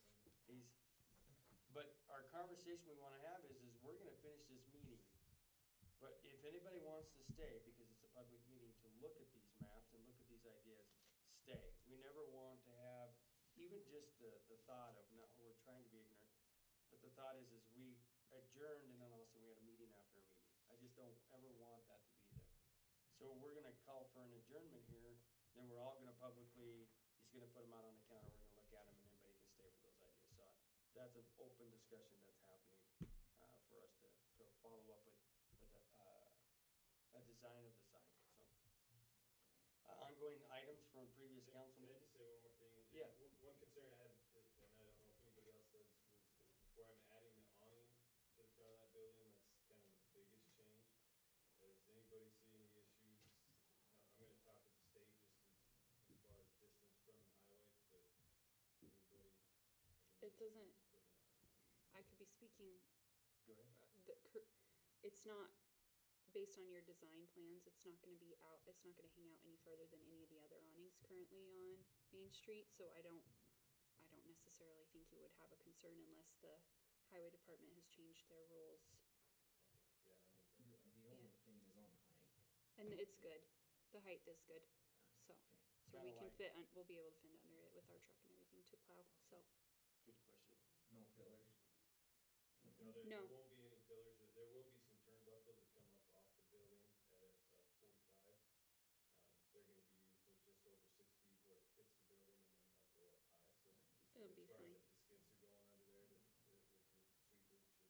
but our conversation we wanna have is we're gonna finish this meeting. But if anybody wants to stay, because it's a public meeting, to look at these maps and look at these ideas, stay. We never want to have even just the thought of, no, we're trying to be ignorant. But the thought is we adjourned, and then also we had a meeting after a meeting. I just don't ever want that to be there. So we're gonna call for an adjournment here, then we're all gonna publicly, he's gonna put them out on the counter, we're gonna look at them, and anybody can stay for those ideas. So that's an open discussion that's happening, for us to follow up with a design of the sign, so. Ongoing items from previous council. Can I just say one more thing? Yeah. One concern I had, and I don't know if anybody else does, was where I'm adding the awning to the front of that building. That's kind of the biggest change. Does anybody see any issues? I'm gonna talk with the state just as far as distance from the highway, but anybody have any It issues doesn't- with putting it on? I could be speaking, Go ahead. it's not, based on your design plans, it's not gonna be out, it's not gonna hang out any further than any of the other awnings currently on Main Street, so I don't necessarily think you would have a concern unless the highway department has changed their rules. Okay, yeah, I'm gonna The verify. only thing is on height. And it's good, the height is good, so we Kinda can like- we'll be able to fit under it with our truck and everything to plow, so. Good question. No pillars. No, there No. won't be any pillars. There will be some turnbuckles that come up off the building at like 45. They're gonna be, I think, just over 6 feet where it hits the building, and then they'll go up high, so. It'll be as far fine. as like the skids are going under there, with your sweeper, should be fine.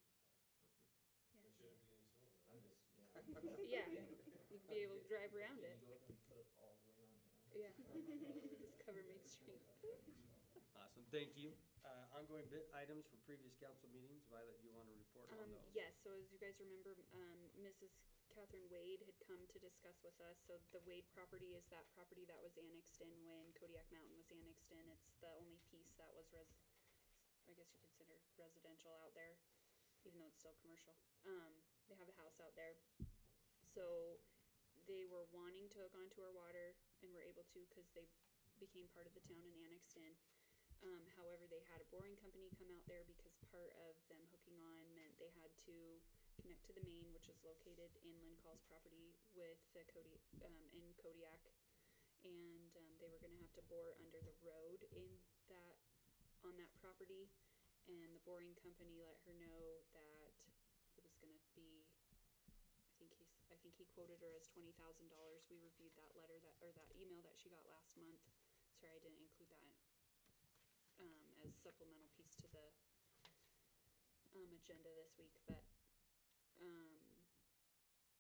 Yeah. There shouldn't be any snow in it. I'm just, Yeah, you'd be able to drive around it. Can you go ahead and put it all the way on down? Yeah, just cover Main Street. Awesome, thank you. Ongoing items from previous council meetings. Violet, do you want to report on those? Yes, so as you guys remember, Mrs. Catherine Wade had come to discuss with us, so the Wade property is that property that was annexed in when Kodiak Mountain was annexed in. It's the only piece that was I guess you consider residential out there, even though it's still commercial. They have a house out there. So they were wanting to hook onto our water, and were able to, cause they became part of the town and annexed in. However, they had a boring company come out there because part of them hooking on meant they had to connect to the main, which is located in Lynn Call's property with the in Kodiak. And they were gonna have to bore under the road on that property. And the boring company let her know that it was gonna be, I think he quoted her as $20,000. We reviewed that letter or that email that she got last month. Sorry, I didn't include that as supplemental piece to the agenda this week, but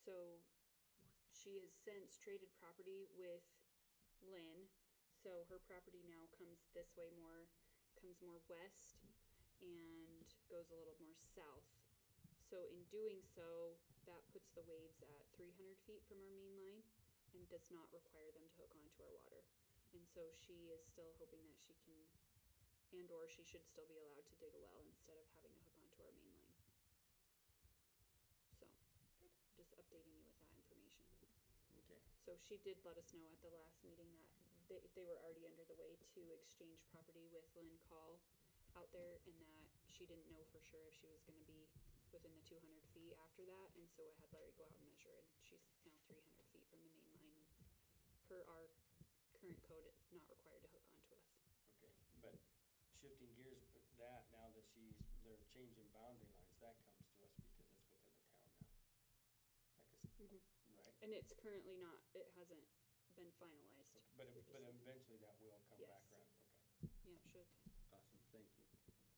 So she has since traded property with Lynn, so her property now comes this way more, comes more west and goes a little more south. So in doing so, that puts the Wades at 300 feet from our main line and does not require them to hook onto our water. And so she is still hoping that she can, and or she should still be allowed to dig a well instead of having to hook onto our main line. So, just updating you with that information. Okay. So she did let us know at the last meeting that they were already under the way to exchange property with Lynn Call out there, and that she didn't know for sure if she was gonna be within the 200 feet after that, and so I had Larry go out and measure, and she's now 300 feet from the main line, and per our current code, it's not required to hook onto us. Okay, but shifting gears, but that, now that they're changing boundary lines, that comes to us because it's within the town now. Like right? And it's currently not, it hasn't been finalized. But eventually that will come back Yes. around, okay. Yeah, it should. Awesome, thank you.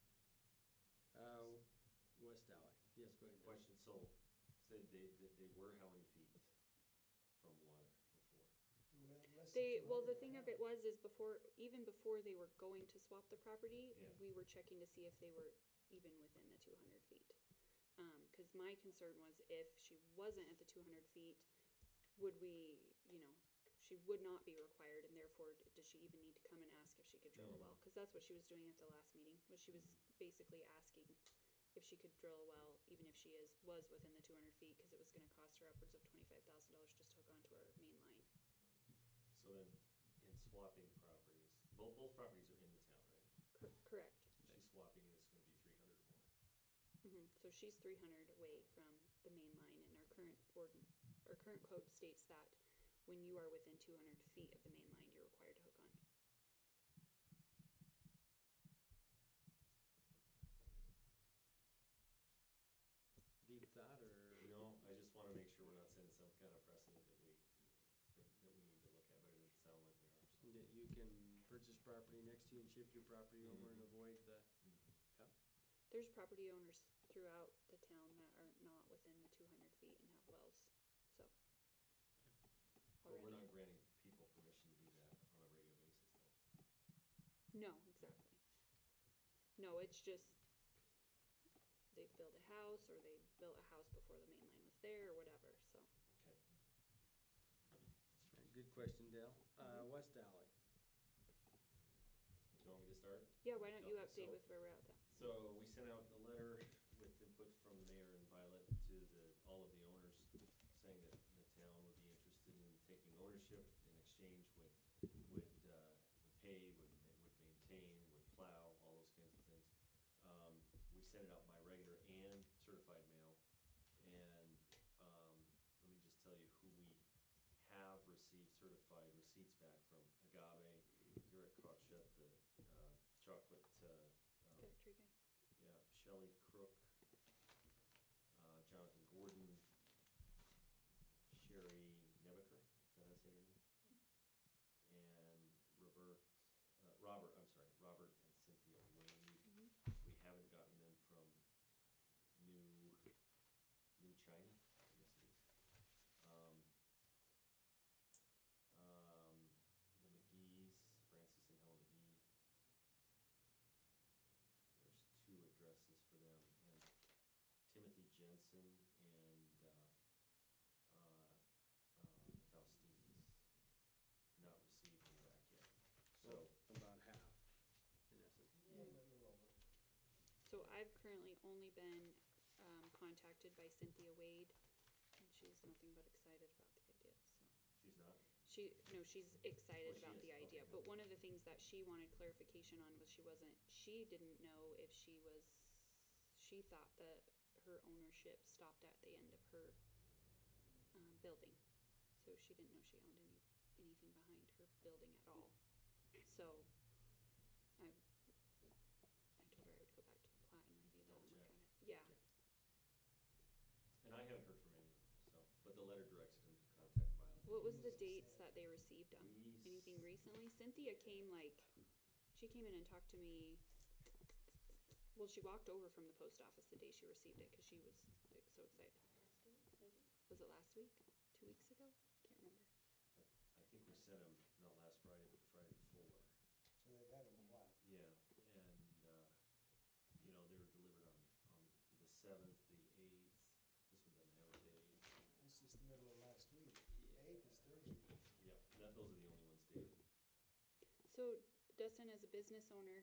West Alley, yes, go ahead. Question, so, said they were how many feet from water before? You had less than Well, the 200 thing right of now. it was, is even before they were going to swap the property, Yeah. we were checking to see if they were even within the 200 feet. Cause my concern was if she wasn't at the 200 feet, would we, she would not be required, and therefore, does she even need to come and ask if she could drill a well? Cause that's what she was doing at the last meeting, was she was basically asking if she could drill a well, even if she was within the 200 feet, cause it was gonna cost her upwards of $25,000 just to hook onto our main line. So then, in swapping properties, both properties are in the town, right? Correct. She's swapping and it's gonna be 300 more. So she's 300 away from the main line, and our current code states that when you are within 200 feet of the main line, you're required to hook on. Deep thought, or? No, I just wanna make sure we're not setting some kind of precedent that we need to look at, but it doesn't sound like we are, so. That you can purchase property next to you and shift your property over and avoid the, yeah. There's property owners throughout the town that are not within the 200 feet and have wells, so. But we're Already. not granting people permission to do that on a regular basis, though. No, exactly. No, it's just they've built a house, or they built a house before the main line was there, or whatever, so. Okay. Alright, good question, Dale. West Alley. Do you want me to start? Yeah, why don't you Okay, update so- with where we're at then? So we sent out the letter with input from the mayor and Violet to all of the owners, saying that the town would be interested in taking ownership in exchange would pave, would maintain, would plow, all those kinds of things. We sent it out by regular and certified mail, and let me just tell you who we have received certified receipts back from: Agave, Garrett Cockshut, the chocolate. Factory guy. Yeah, Shelley Crook, Jonathan Gordon, Sherry Nebaker, is that how to say her name? And Robert and Cynthia Wade. We haven't gotten them from New China, I guess it is. The McGee's, Francis and Helen McGee. There's 2 addresses for them, and Timothy Jensen and Faustini's not received them back yet. So About half, in essence. Yeah, a little over. So I've currently only been contacted by Cynthia Wade, and she's nothing but excited about the idea, so. she's not. She's excited Oh, she about is. the idea, Okay, but good. one of the things that she wanted clarification on was she didn't know if she thought that her ownership stopped at the end of her building. So she didn't know she owned anything behind her building at all. So I told her I would go back to the plat and review that and look at it. Yeah. And I haven't heard from any of them, so, but the letter directed him to contact Violet. What was the dates that they received them? We Anything recently? Cynthia came she came in and talked to me. Well, she walked over from the post office the day she received it because she was so excited. Last week, maybe? was it last week? 2 weeks ago? I can't remember. I think we sent them not last Friday, but the Friday before. So they've had them a while. Yeah, and, you know, they were delivered on the 7th, the 8th. This one doesn't have a date. That's just the middle of last week. Eighth is Thursday. Yeah, those are the only ones dated. So Dustin, as a business owner,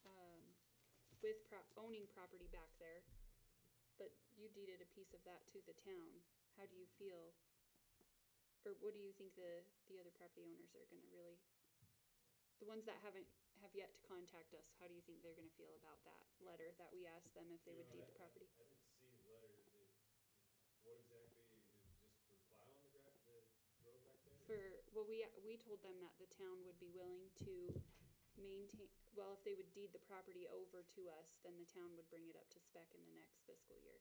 with owning property back there, but you deeded a piece of that to the town, how do you feel? Or what do you think the other property owners are gonna really, the ones that have yet to contact us, how do you think they're gonna feel about that letter that we asked them if they would deed the property? I didn't see the letter. What exactly, is it just for plowing the road back there? Well, we told them that the town would be willing to maintain, well, if they would deed the property over to us, then the town would bring it up to spec in the next fiscal year.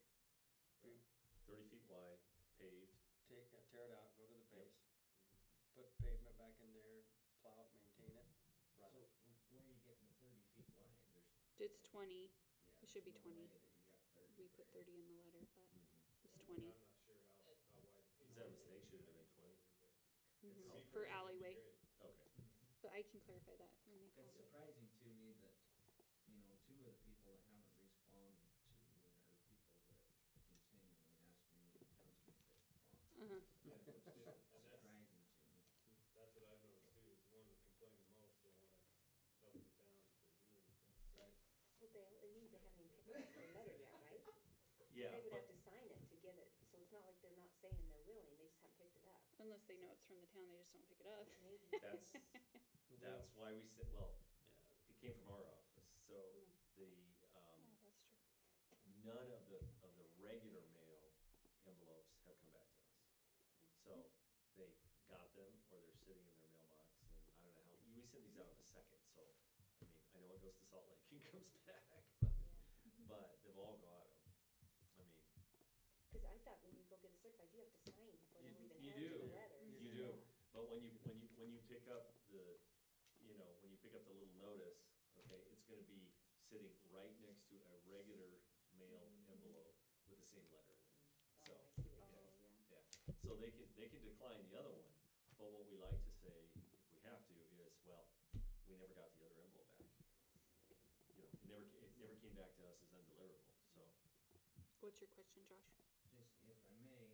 30 feet wide, paved. Tear it out, go to the base, put pavement back in there, plow it, maintain it, run So it. where are you getting the 30 feet wide? It's 20, Yeah, it should be there's no 20. way that you got 30 We put there. 30 in the letter, but Mm-hmm. it's 20. I'm not sure how wide. Is that a mistake? Should it have been 20? Mhm. For alleyway, Okay. but I can clarify that when they call It's me. surprising to me that, you know, two of the people that haven't responded to you are people that continually ask me when the town's gonna fix the pond. Uh-huh. Which is And surprising to me. That's what I've noticed too, is the ones that complain the most don't wanna help the town to do anything. Right. Well, Dale, it means they haven't even picked up the letter yet, right? Yeah, They would but have to sign it to get it, so it's not like they're not saying they're willing, they just haven't picked it up. Unless they know it's from the town, they just don't pick it up. Maybe. that's why we said, well, it came from our office, so the, Oh, that's true. none of the regular mail envelopes have come back to us. So they got them, or they're sitting in their mailbox, and I don't know how, we send these out on the 2nd, so, I mean, I know it goes to Salt Lake and comes back, but they've all got them. I mean, Cause I thought when you go get it certified, you have to sign before they'll even you hand you do, the letter. you do, but when you pick up the, you know, when you pick up the little notice, okay, it's gonna be sitting right next to a regular mailed envelope with the same letter in it. So, Oh, I see what Oh, you're yeah. yeah, so they can decline the other one, but what we like to say, if we have to, is, well, we never got the other envelope back. You know, it never came back to us as undeliverable, so. What's your question, Josh? Just, if I may,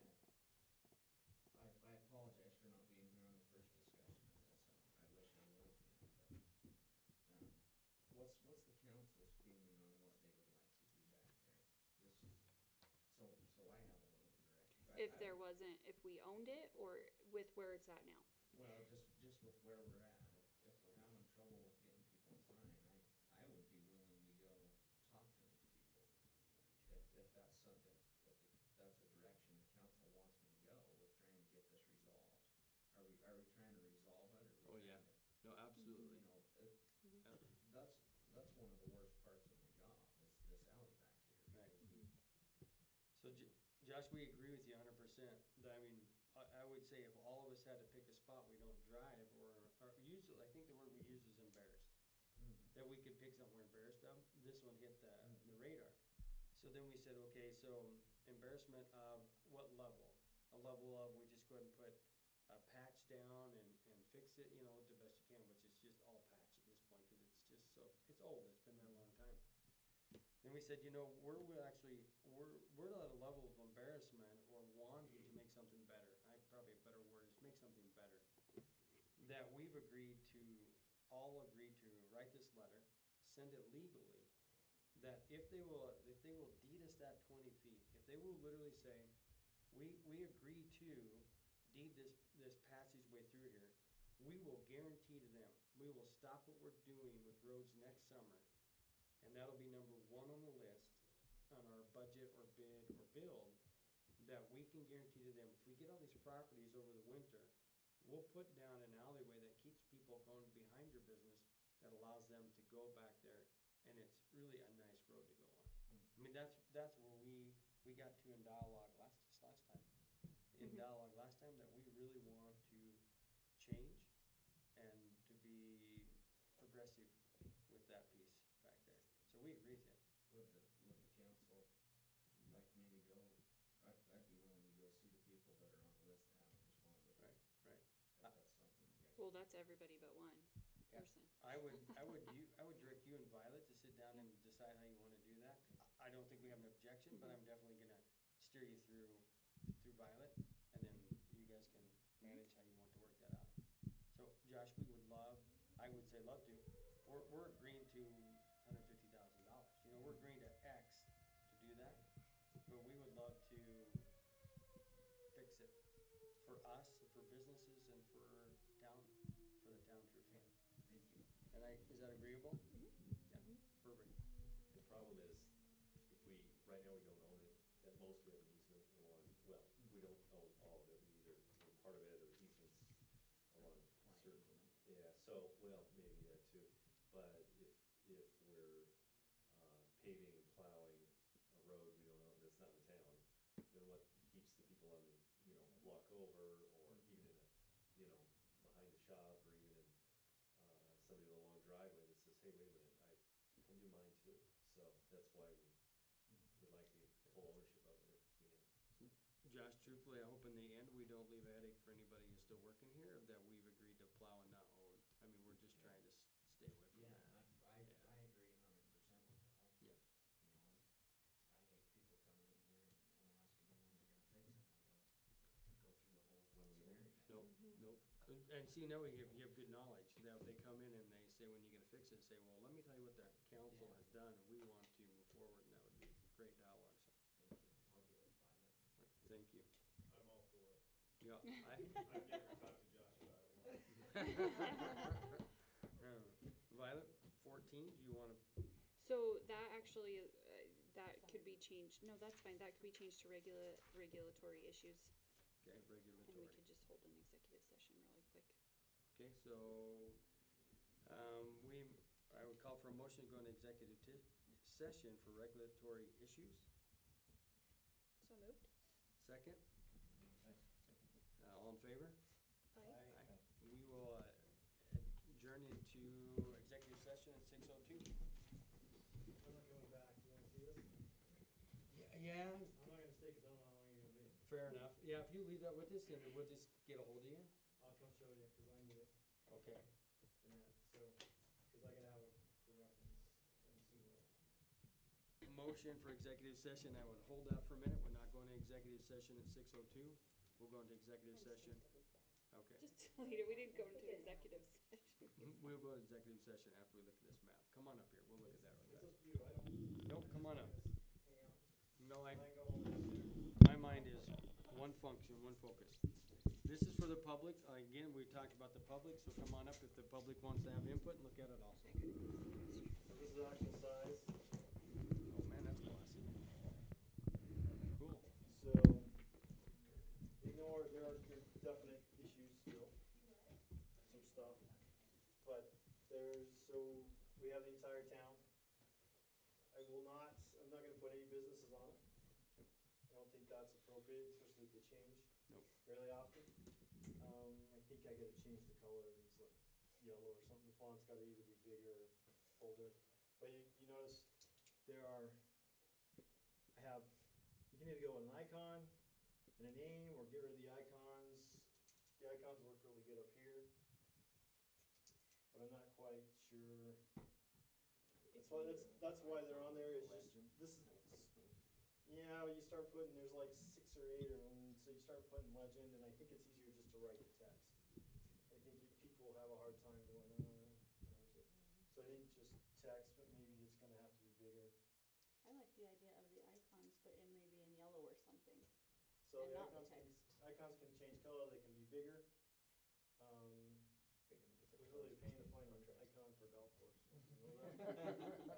I apologize for not being here on the first discussion of this. I wish I would have been, but, what's the council's feeling on what they would like to do back there? Just, so I have a little direction. If there wasn't, if we owned it, or with where it's at now? Well, just with where we're at, if we're having trouble with getting people to sign, I would be willing to go talk to these people. If that's a direction the council wants me to go with trying to get this resolved. Are we trying to resolve it, or Oh, we yeah. trying to, No, absolutely. you know, Yeah. that's one of the worst parts of my job, is this alley back here, Right. because So Josh, we agree with you 100%. I mean, I would say if all of us had to pick a spot we don't drive, or usually, I think the word we use is embarrassed. That we could pick something we're embarrassed of, this one hit the radar. So then we said, okay, so embarrassment of what level? A level of, we just go ahead and put a patch down and fix it, you know, the best you can, which is just all patch at this point, cause it's just so, it's old, it's been there a long time. Then we said, you know, we're at a level of embarrassment or wanting to make something better. Probably a better word is make something better. That we've all agreed to write this letter, send it legally, that if they will deed us that 20 feet, if they will literally say, we agree to deed this passageway through here, we will guarantee to them, we will stop what we're doing with roads next summer, and that'll be number 1 on the list on our budget or bid or build, that we can guarantee to them, if we get all these properties over the winter, we'll put down an alleyway that keeps people going behind your business, that allows them to go back there, and it's really a nice road to go on. I mean, that's where we got to in dialogue last time. Dialogue last time, that we really want to change and to be progressive with that piece back there. So we agree with you. would the council like me to go, I'd be willing to go see the people that are on the list that haven't responded. Right, right. If that's something you guys. Well, that's everybody but one Yeah. person. I would direct you and Violet to sit down and decide how you wanna do that. I don't think we have an objection, but I'm definitely gonna steer you through Violet, and then you guys can manage how you want to work that out. So Josh, we would love, I would say love to, we're agreeing to $150,000. You know, we're agreeing to X to do that, but we would love to fix it for us, for businesses, and for town, for the town truthfully. Thank you. And is that agreeable? Yeah, perfect. The problem is, if we, right now, we don't own it, at most, we have an easement along, well, we don't own all of it, we either own part of it or easements along certain, yeah, so, well, maybe that too. But if we're, paving and plowing a road we don't own, that's not in the town, then what keeps the people on the, block over, or even in a, behind the shop, or even in, somebody with a long driveway that says, hey, wait a minute, come do mine too. So that's why we would like to get full ownership of it if we can. Josh, truthfully, I hope in the end we don't leave a headache for anybody who's still working here that we've agreed to plow and not own. I mean, we're just trying to stay away from Yeah, that. I agree 100% with it. Yep. I hate people coming in here and asking me when they're gonna fix it. I gotta go through the whole scenario. Nope, nope. And see, now you have good knowledge that if they come in and they say, when you gonna fix it, say, well, let me tell you what the council has done, and we want to move forward, and that would be great dialogue, so. Thank you. I'll deal with Violet. Thank you. I'm all for it. Yeah, I've never talked to Josh about it once. Violet, 14, do you wanna, So that actually, that could be changed, no, that's fine, that could be changed to regulatory issues. okay, And we regulatory. could just hold an executive session really quick. Okay, so, I would call for a motion to go into executive session for regulatory issues. So moved? Second? All in favor? Aye. Aye. We will adjourn into executive session at 6:02. I'm not coming back. You wanna see this? Yeah, I'm not gonna stay because I don't know how long you're gonna be. fair enough. Yeah, if you leave that with us, then we'll just get a hold of you. I'll come show you because I need it Okay. and that, so, because I gotta have it for reference and see what. Motion for executive session. I would hold that for a minute. We're not going to executive session at 6:02. We'll go into executive session. Okay. Just later, we didn't go into executive session. We'll go to executive session after we look at this map. Come on up here. We'll look at that real It's up fast. to you. I don't. Nope, come on up. Hang out. No, I go home and have dinner. my mind is one function, one focus. This is for the public. Again, we talked about the public, so come on up if the public wants to have input and look at it also. So this is actual size. Oh man, that's classy. Cool. So, ignore, there are definite issues still, some stuff, but we have the entire town. I'm not gonna put any businesses on it. I don't think that's appropriate, especially if they change. Nope. Fairly often. I think I gotta change the color of these, like yellow or something, the font's gotta either be bigger or bolder. But you notice there are, you can either go with an icon and a name, or get rid of the icons. The icons work really good up here, but I'm not quite sure. That's why they're on there, is just, this is, yeah, you start putting, there's like 6 or 8 of them, so you start putting legend, and I think it's easier just to write the text. I think people have a hard time going, where's it? So I think just text, but maybe it's gonna have to be bigger. I like the idea of the icons, but maybe in yellow or something. So And the not the icons can change color, they can be bigger. It was really a pain to find an icon for a golf course, you know that?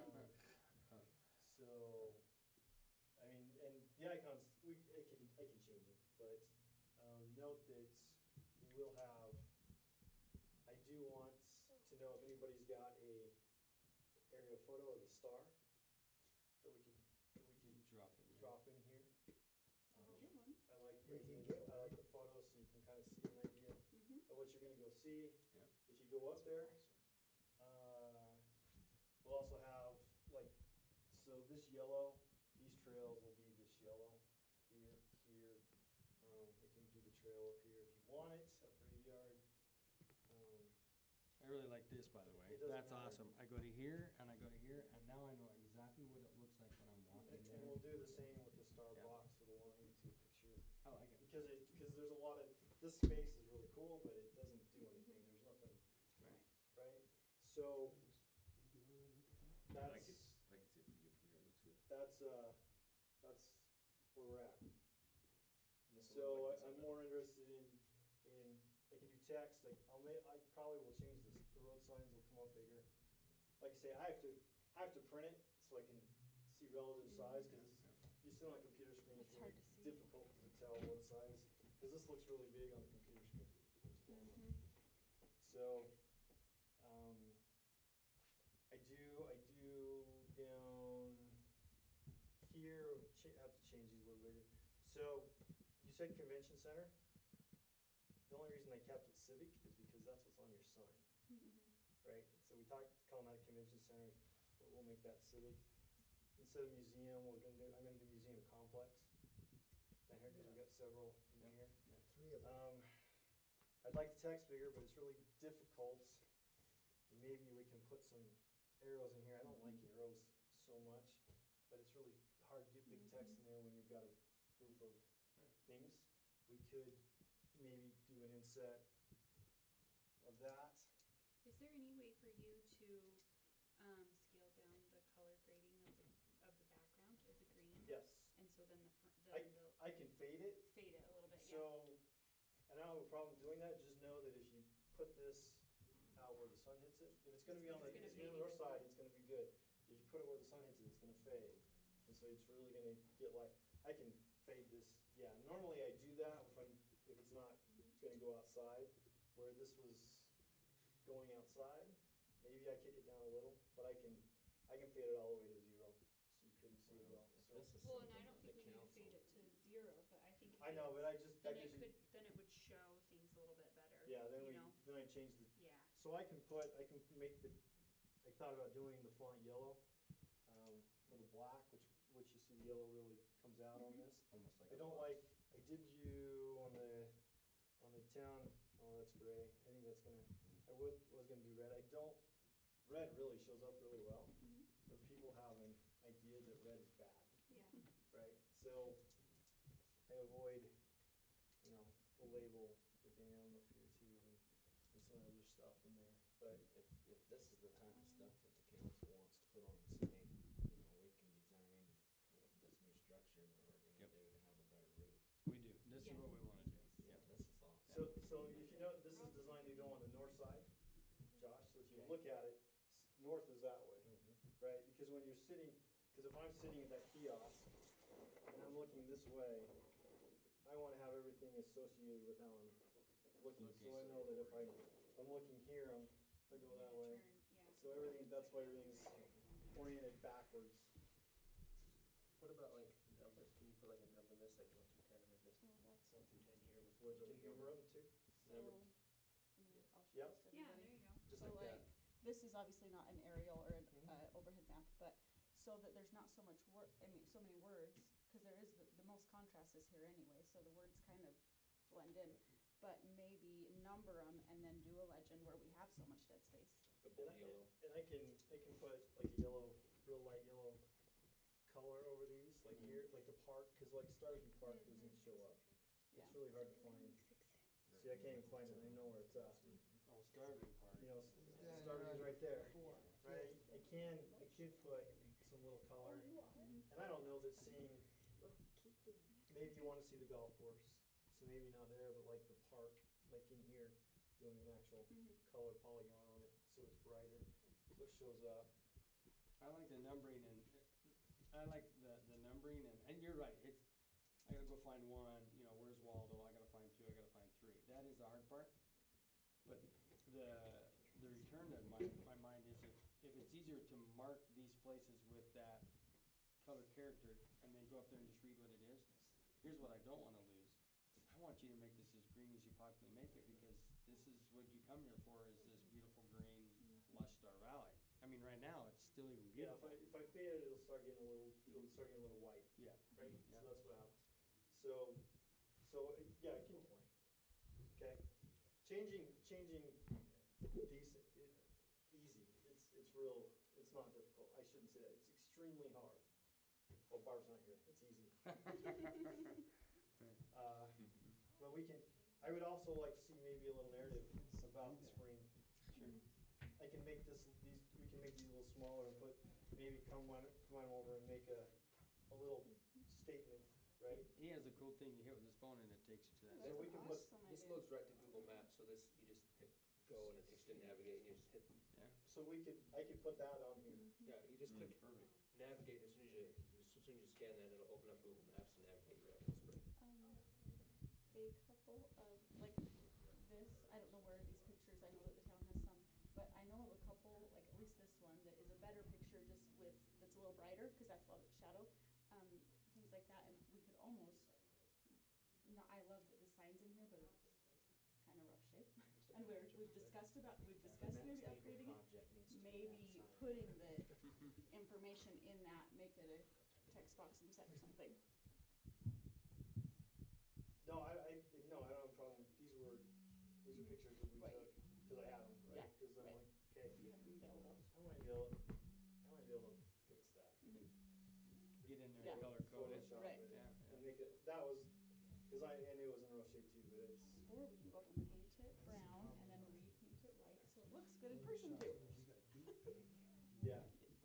So, I mean, and the icons, I can change them, but, note that we will have, I do want to know if anybody's got a aerial photo of the star that we could drop in here. Get one. I like the idea, I like the photo, so you can kind of see an idea of what you're gonna go see. Yep. If you go up there, we'll also have, like, so this yellow, these trails will be this yellow, here, trail up here if you want it, a graveyard. I really like this, by the way. It doesn't That's matter. awesome. I go to here and I go to here, and now I know exactly what it looks like when I'm walking And there. we'll do the same with the star box with a line to picture. I like it. Because there's a lot of, this space is really cool, but it doesn't do anything, there's nothing, Right. right? So, I that's, can see it pretty good from here, it looks good. that's where we're at. And this will So look like I'm more interested in, I can do text, I probably will change this, the road signs will come up bigger. Like I say, I have to print it so I can see relative size, cause you sit on a computer screen, it's really difficult to tell what size, cause this looks really big on the computer screen. So, I do down here, have to change these a little bigger. So, you said convention center? The only reason I kept it civic is because that's what's on your sign, right? So we calling that a convention center, but we'll make that civic. Instead of museum, I'm gonna do museum complex down here, cause we've got several in here. Three of them. I'd like the text bigger, but it's really difficult. Maybe we can put some arrows in here. I don't like arrows so much, but it's really hard to get big text in there when you've got a group of things. We could maybe do an inset of that. Is there any way for you to scale down the color grading of the background of the green? Yes. And so then I can fade it. Fade it a little bit, yeah. So, and I don't have a problem doing that, just know that if you put this out where the sun hits it, if it's gonna be on the, It's it's gonna on the north fade. side, it's gonna be good. If you put it where the sun hits it, it's gonna fade. And so it's really gonna get like, I can fade this, yeah, normally I do that if it's not gonna go outside, where this was going outside, maybe I kick it down a little, but I can fade it all the way to 0, so you couldn't see it at all. So, This is Well, and something I don't that think the we need to council. fade it to 0, but I think. I know, but Then it would show things a little bit better. yeah, then you know? then I change the, Yeah. so I can make the, I thought about doing the font yellow, with a black, which you see the yellow really comes out on this. Almost like I a don't box. like, I did you on the town, oh, that's gray, I think that's gonna, I was gonna do red, red really shows up really well, but people have an idea that red is bad, Yeah. right? So, I avoid, the label, the dam up here too, and some other stuff in there, but. If this is the type of stuff that the council wants to put on the sign, we can design this new structure that we're gonna do to have a better roof. We do. This is what we wanna do. Yeah, this is awesome. So if you know, this is designed to go on the north side, Josh, so if you look at it, north is that way, right? Because when you're sitting, because if I'm sitting at that kiosk and I'm looking this way, I wanna have everything associated with how I'm looking, so I know that if I'm looking here, if I go that way. So that's why everything's oriented backwards. What about like numbers? Can you put like a number in this, like 1 through 10, and then this 1 through 10 here with words over Can here? you number them too? Number. I'll show Yep. this to Yeah, everybody. there you go. Just So like that. this is obviously not an aerial or an Mhm. overhead map, but so that there's not so much so many words, because there is the most contrast is here anyway, so the words kind of blend in. But maybe number them and then do a legend where we have so much dead space. And I can put like a yellow, real light yellow color over these, like here, like the park, cause like Starview Park doesn't show up. Yeah. It's really hard to find. See, I can't even find it, I know where it's at. Oh, Starview Park. Starview's right there, right? I can put some little color, and I don't know that seeing, maybe you wanna see the golf course, so maybe not there, but like the park, like in here, doing an actual color polygon on it, so it's brighter, so it shows up. I like the numbering and, I like the numbering and you're right, I gotta go find one, where's Waldo, I gotta find 2, I gotta find 3. That is the hard part. But the return of my mind is if it's easier to mark these places with that colored character and then go up there and just read what it is, here's what I don't wanna lose. I want you to make this as green as you possibly make it, because this is what you come here for, is this beautiful green lush Star Valley. I mean, right now, it's still even Yeah, beautiful. if I fade it, it'll start getting a little white, Yeah. right? So Yeah. that's what happens. So, yeah, changing these, easy, it's real, it's not difficult, I shouldn't say that, it's extremely hard. Oh, Barb's not here, it's easy. But we can, I would also like to see maybe a little narrative about the spring. Sure. I can make we can make these a little smaller and put, maybe come on over and make a little statement, right? He has a cool thing you hit with his phone and it takes you to that. So we can put, This loads right to Google Maps, so this, you just hit go and it takes you to navigate and you just hit, Yeah. so I could put that on here. yeah, you just click Perfect. navigate, as soon as you scan that, it'll open up Google Maps and navigate you right to the spring. A couple of, like this, I don't know where these pictures, I know that the town has some, but I know of a couple, like at least this one, that is a better picture just with, that's a little brighter, cause that's a lot of shadow, things like that, and we could almost, no, I love that the sign's in here, but it's kind of rough shape. And we've discussed maybe upgrading it, maybe putting the information in that, make it a text box inset or something. No, I don't have a problem. These were pictures that we Right. took, cause I had them, right? Yeah, Cause I'm right. like, okay, You have them available. I might be able to fix that. Get in Yeah. there and color code it. Photoshop Right. it Yeah, and make it, that was, cause I knew it was in rough shape too, but it's, Or we can go up and paint it brown and then repaint it white, so it looks good in person too. yeah.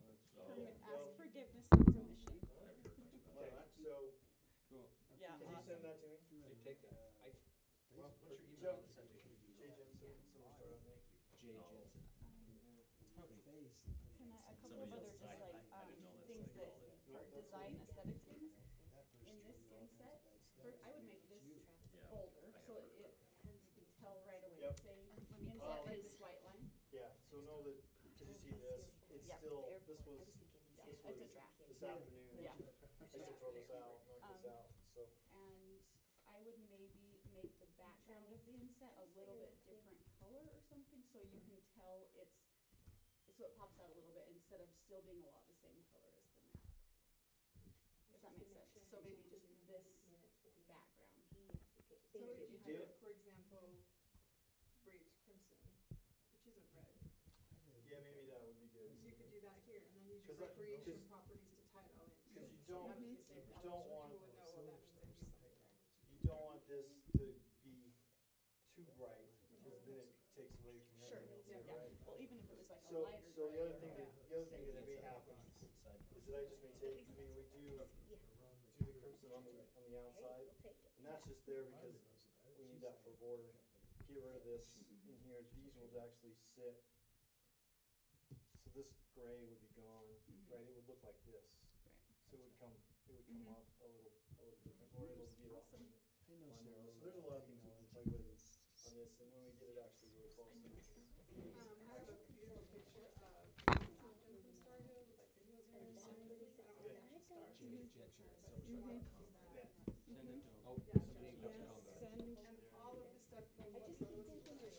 Ask forgiveness and permission. Okay, so, Cool. Yeah, can you send that to me? So you take that, what's your email? Jeff, I'll send it to you. Jay Jensen, so we'll start on there. Jay Jensen. It's probably Can a couple of other just like, things that, for design aesthetic things, in this inset, first, I would make this bolder, so you can tell right away, Yep. say, inset like this white line. Yeah, so know that, did you see this? It's Yeah. still, this was It's a draft. this afternoon. Yeah. I should throw this out, knock this out, so. And I would maybe make the background of the inset a little bit different color or something, so you can tell so it pops out a little bit instead of still being a lot the same color as the map. Does that make sense? So maybe just this background. So if you Do do it. it, for example, Braves Crimson, which isn't red, Yeah, maybe that would be good. so you could do that here, and then use your 'Cause recreation properties to tie it all in. Cause you So don't, have it the same you color, don't so want, people would know, well, that means there'd be something there. you don't want this to be too bright, because then it takes away from Sure, everything else, yeah, right? well, even if it was like a So, lighter. so the gray other or thing that, whatever. the other thing that may happen is that I just may say, I mean, we do the crimson on the outside, and that's just there because we need that for border. Get rid of this in here, these will actually sit, so this gray would be gone, right, it would look like this. Right. So it would come up a little different, or it'll be a lot more narrow. So there's a lot of things we can play with on this, and when we get it actually really close. I have a beautiful picture of Afton from Star Hill, with like the hills are in the distance. I don't have the actual stars. Jay Jensen. But if you want to use that. Send it to him. Oh, Yeah, somebody sure. got it on there. And all of the stuff will look really good.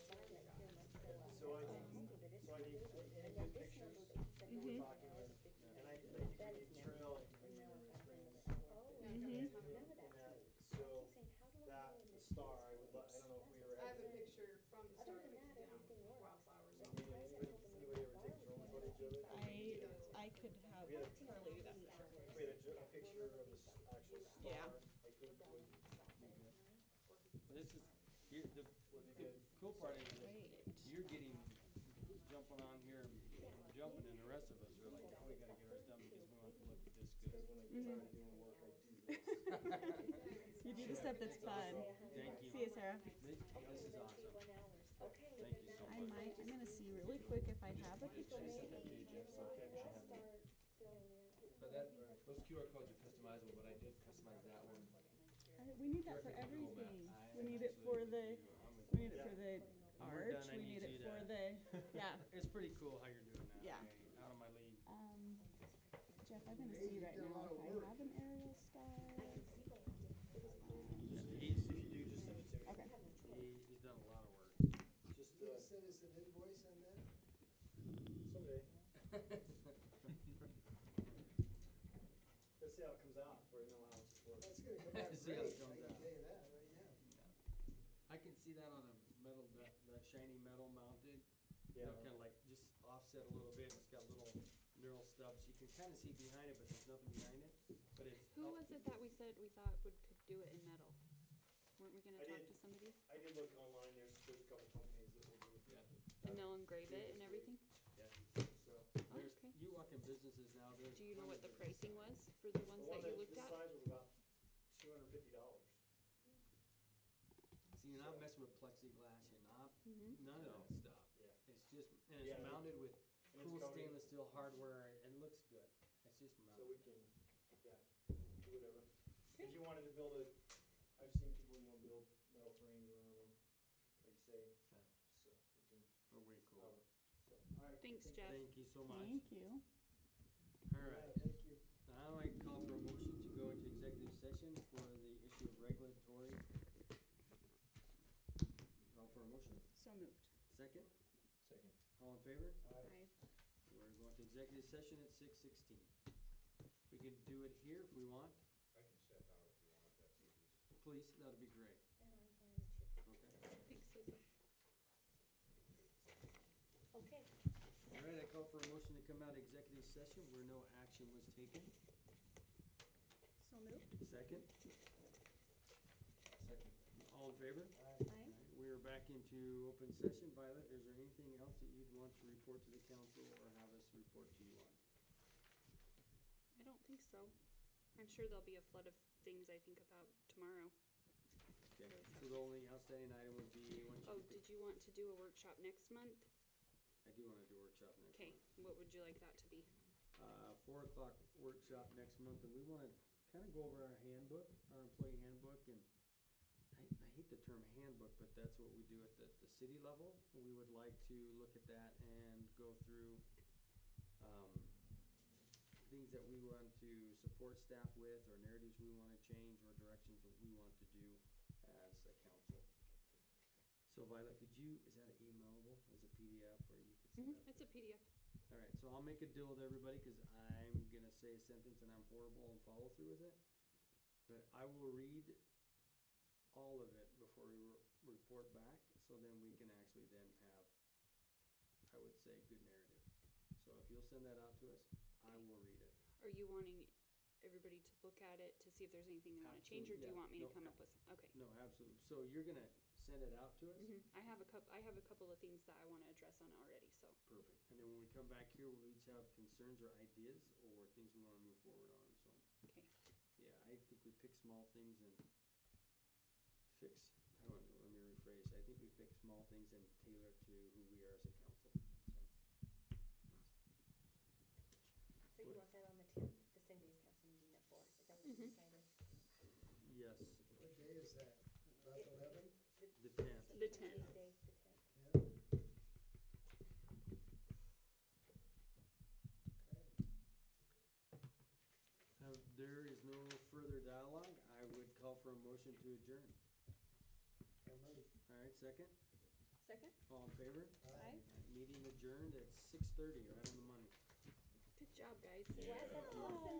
So I need any good pictures that we're talking with, and I think we need trail and we need River Springs. Mhm. And that, so that, the star, I would, I don't know if we ever I had. have a picture from the start looking down, wildflowers. Anybody ever take drone footage of it? I could have We had a- Carly do that for sure. We had a picture of the actual star, Yeah. I think would But this is, here, the be good. cool part is that Great. you're getting, jumping on here and jumping, and the rest of us are like, oh, we gotta get ours done because we want to look this good. When I get tired of doing work, I do this. You do the stuff that's fun. Thank you. See you, Sarah. This is awesome. Thank you so I'm much. gonna see really quick if I have a picture. But that, those QR codes are customizable, but I did customize that one. We need that for everything. We need it for the, we need it for the When we're arch, done, I we need need it you for to- the, yeah. It's pretty cool how you're doing that. Yeah. Hey, out of my league. Jeff, I'm gonna see right now if I have an aerial star. He's, If you do, just send it to me. Okay. he's done a lot of work. Just, You gonna send us an invoice on that? someday. Let's see how it comes out before I know how it's works. That's gonna come out See how great, it I comes can out. tell you that right now. I can see that on a metal shiny metal mounted. You know, kinda like just offset a little bit, it's got little knurl stubs, you can kinda see behind it, but there's nothing behind it, but it's. Who was it that we said we thought could do it in metal? Weren't we gonna I talk did- to somebody? I did look online, there's a couple companies that will do. Yeah. And they'll engrave it and everything? Yeah, so. Oh, There's, okay. you walk in businesses now, there's. Do you know what the hundreds of pricing signs. was for the ones The one that you looked this at? size was about $250. See, you're not messing with plexiglass, you're not, Mhm. none of that stuff. Yeah. It's just, and it's Yeah, mounted with and it's cool coated. stainless steel hardware, and it looks good. It's just So mounted. we can, yeah, do whatever. If you wanted to build I've seen people, build metal frames around them, like you say, Yeah. so we can, Oh, way cool. however, so, alright. Thanks, Jeff. Thank you so much. you. Alright, Thank you. now I call for a motion to go into executive session for the issue of regulatory. Call for a motion. So moved. Second, Second. all in favor? Aye. We're going to executive session at 6:16. We can do it here if we want. I can step out if you want, if that's easiest. Please, that'd be great. And I can too. Okay. Thanks, Susan. Okay. All right, I call for a motion to come out of executive session where no action was taken. So moved. Second, Second. all in favor? Aye. We are back into open session. Violet, is there anything else that you'd want to report to the council or have us report to you on? I don't think so. I'm sure there'll be a flood of things I think about tomorrow. Okay, so the only outstanding item would be once Oh, you, did you want to do a workshop next month? I do wanna do a workshop next Okay, month. what would you like that to be? 4 o'clock workshop next month, and we wanna kinda go over our handbook, our employee handbook, and I hate the term handbook, but that's what we do at the city level. We would like to look at that and go through, things that we want to support staff with, or narratives we wanna change, or directions that we want to do as a council. So Violet, is that emailable as a PDF, or you could send that? It's a PDF. Alright, so I'll make a deal with everybody, cause I'm gonna say a sentence and I'm horrible and follow through with it. But I will read all of it before we report back, so then we can actually then have, I would say, good narrative. So if you'll send that out to us, I will read it. Are you wanting everybody to look at it to see if there's anything they wanna change, or do you Absolutely, want me to yeah. come up with, okay. No, absolutely. So you're gonna send it out to us? I have a couple of things that I wanna address on already, so. Perfect. And then when we come back here, we'll each have concerns or ideas or things we wanna move forward on, so. Okay. Yeah, I think we pick small things and fix, I don't know, let me rephrase. I think we pick small things and tailor it to who we are as a council, so. So you want that on the 10th, the Cindy's council meeting at 4? Is that what you decided? Yes, What day is that? About 11? the 10th. The 10th. Tuesday, the 10th. 10? Okay. There is no further dialogue. I would call for a motion to adjourn. So moved. All right, second? Second? All in favor? Aye. Aye. Meeting adjourned at 6:30, right on the money. Good job, guys. Was, that's awesome.